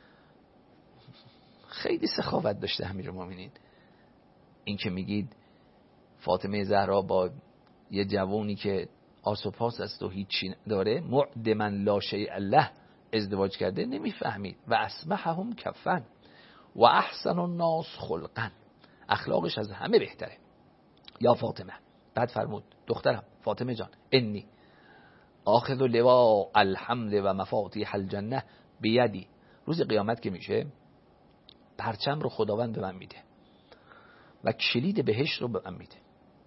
S4: خیلی سخاوت داشته امیرالمومنین. این که میگید فاطمه زهرا با یه جوانی که آس و پاس است و هیچی داره، معدما لا شیء الله، ازدواج کرده، نمیفهمید. و اسمحهم کفا و احسن الناس خلقا، اخلاقش از همه بهتره. یا فاطمه، بعد فرمود دخترم فاطمه جان، انی آخذ لواء الحمد و مفاتیح الجنه بیدی. روز قیامت که میشه پرچم رو خداوند به من میده و کلید بهشت رو به من میده.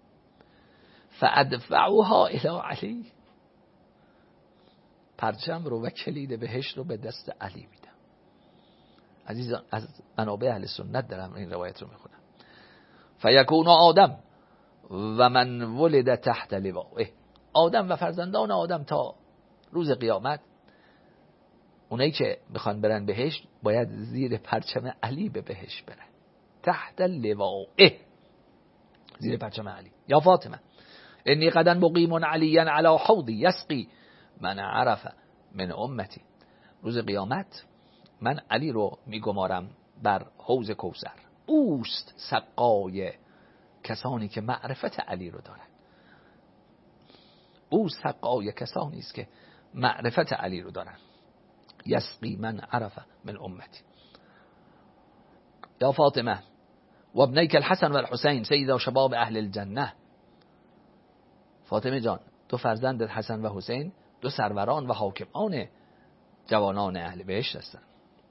S4: فادفعوها الی علی، پرچم رو و کلید بهشت رو به دست علی میدم. عزیزان از منابع اهل سنت دارم این روایت رو میخونم. فیکون آدم و من ولد تحت لوائه. آدم و فرزندان آدم تا روز قیامت، اونایی که میخوان برن بهشت باید زیر پرچم علی به بهشت برن. تحت لوائه، زیر پرچم علی. یا فاطمه انی قدن مقیم علیا علی حوضی یسقی من عرف من امتی. روز قیامت من علی رو میگمارم بر حوض کوثر. اوست سقای کسانی که معرفت علی رو دارن. او سقای کسانی است که معرفت علی رو دارن. یسقی من عرف من امتی. یا فاطمه و ابنیک الحسن و الحسین سیدا شباب اهل الجنه. فاطمه جان، دو فرزند حسن و حسین دو سروران و حاکمان جوانان اهل بهشت هستند.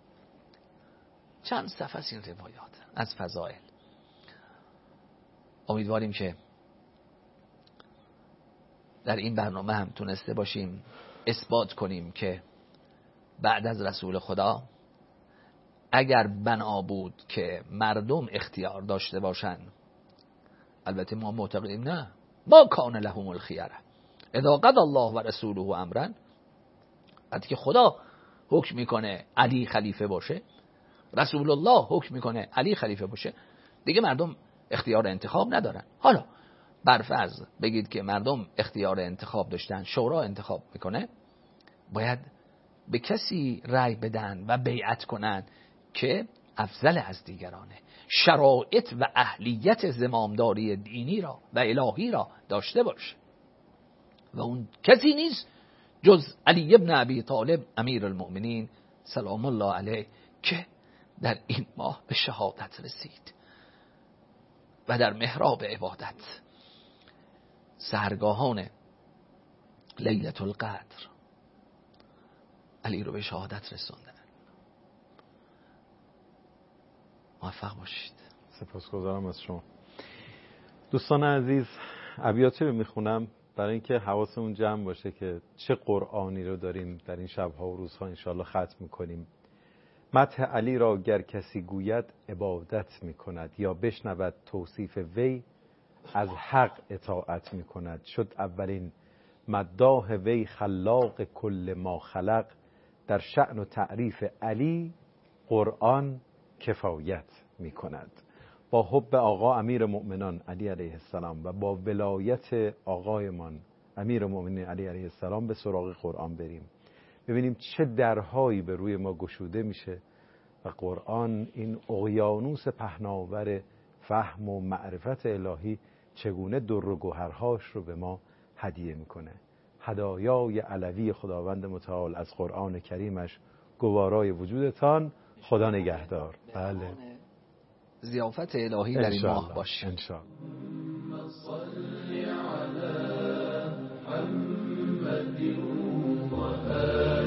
S4: چند صفحه از این روایات از فضائل. امیدواریم که در این برنامه هم تونسته باشیم اثبات کنیم که بعد از رسول خدا اگر بنا بود که مردم اختیار داشته باشن، البته ما معتقدیم نه، ما کان لهم الخیره اذا قضى الله و رسوله امرا، وقتی که خدا حکم میکنه علی خلیفه باشه، رسول الله حکم میکنه علی خلیفه باشه، دیگه مردم اختیار انتخاب ندارن. حالا برفرض بگید که مردم اختیار انتخاب داشتن، شورا انتخاب میکنه، باید به کسی رأی بدن و بیعت کنن که افضل از دیگرانه، شرایط و اهلیت زمامداری دینی را و الهی را داشته باشه. و اون کسی نیست جز علی ابن ابی طالب امیر المؤمنین سلام الله علیه که در این ماه به شهادت رسید و در محراب عبادت سحرگاهان لیلة القدر علی رو به شهادت رسوندن. موفق باشید.
S2: سپاسگزارم از شما. دوستان عزیز، ابیاتی رو میخونم برای اینکه حواسمون جمع باشه که چه قرآنی رو داریم در این شبها و روزها انشاءالله ختم میکنیم. مدح علی را گر کسی گوید عبادت میکند، یا بشنود توصیف وی از حق اطاعت میکند. شد اولین مداح وی خلاق کل ما خلق، در شأن و تعریف علی قرآن کفایت میکند. با حب آقا امیر مؤمنان علی علیه السلام و با ولایت آقایمان امیر مؤمنین علی علیه السلام به سراغ قرآن بریم، ببینیم چه درهایی به روی ما گشوده میشه و قرآن این اقیانوس پهناور فهم و معرفت الهی چگونه در و گوهرهاش رو به ما هدیه میکنه. هدایای علوی خداوند متعال از قرآن کریمش گوارای وجودتان. خدا نگهدار. بله،
S3: ضیافت الهی در این ماه باشه.
S2: انشاءالله.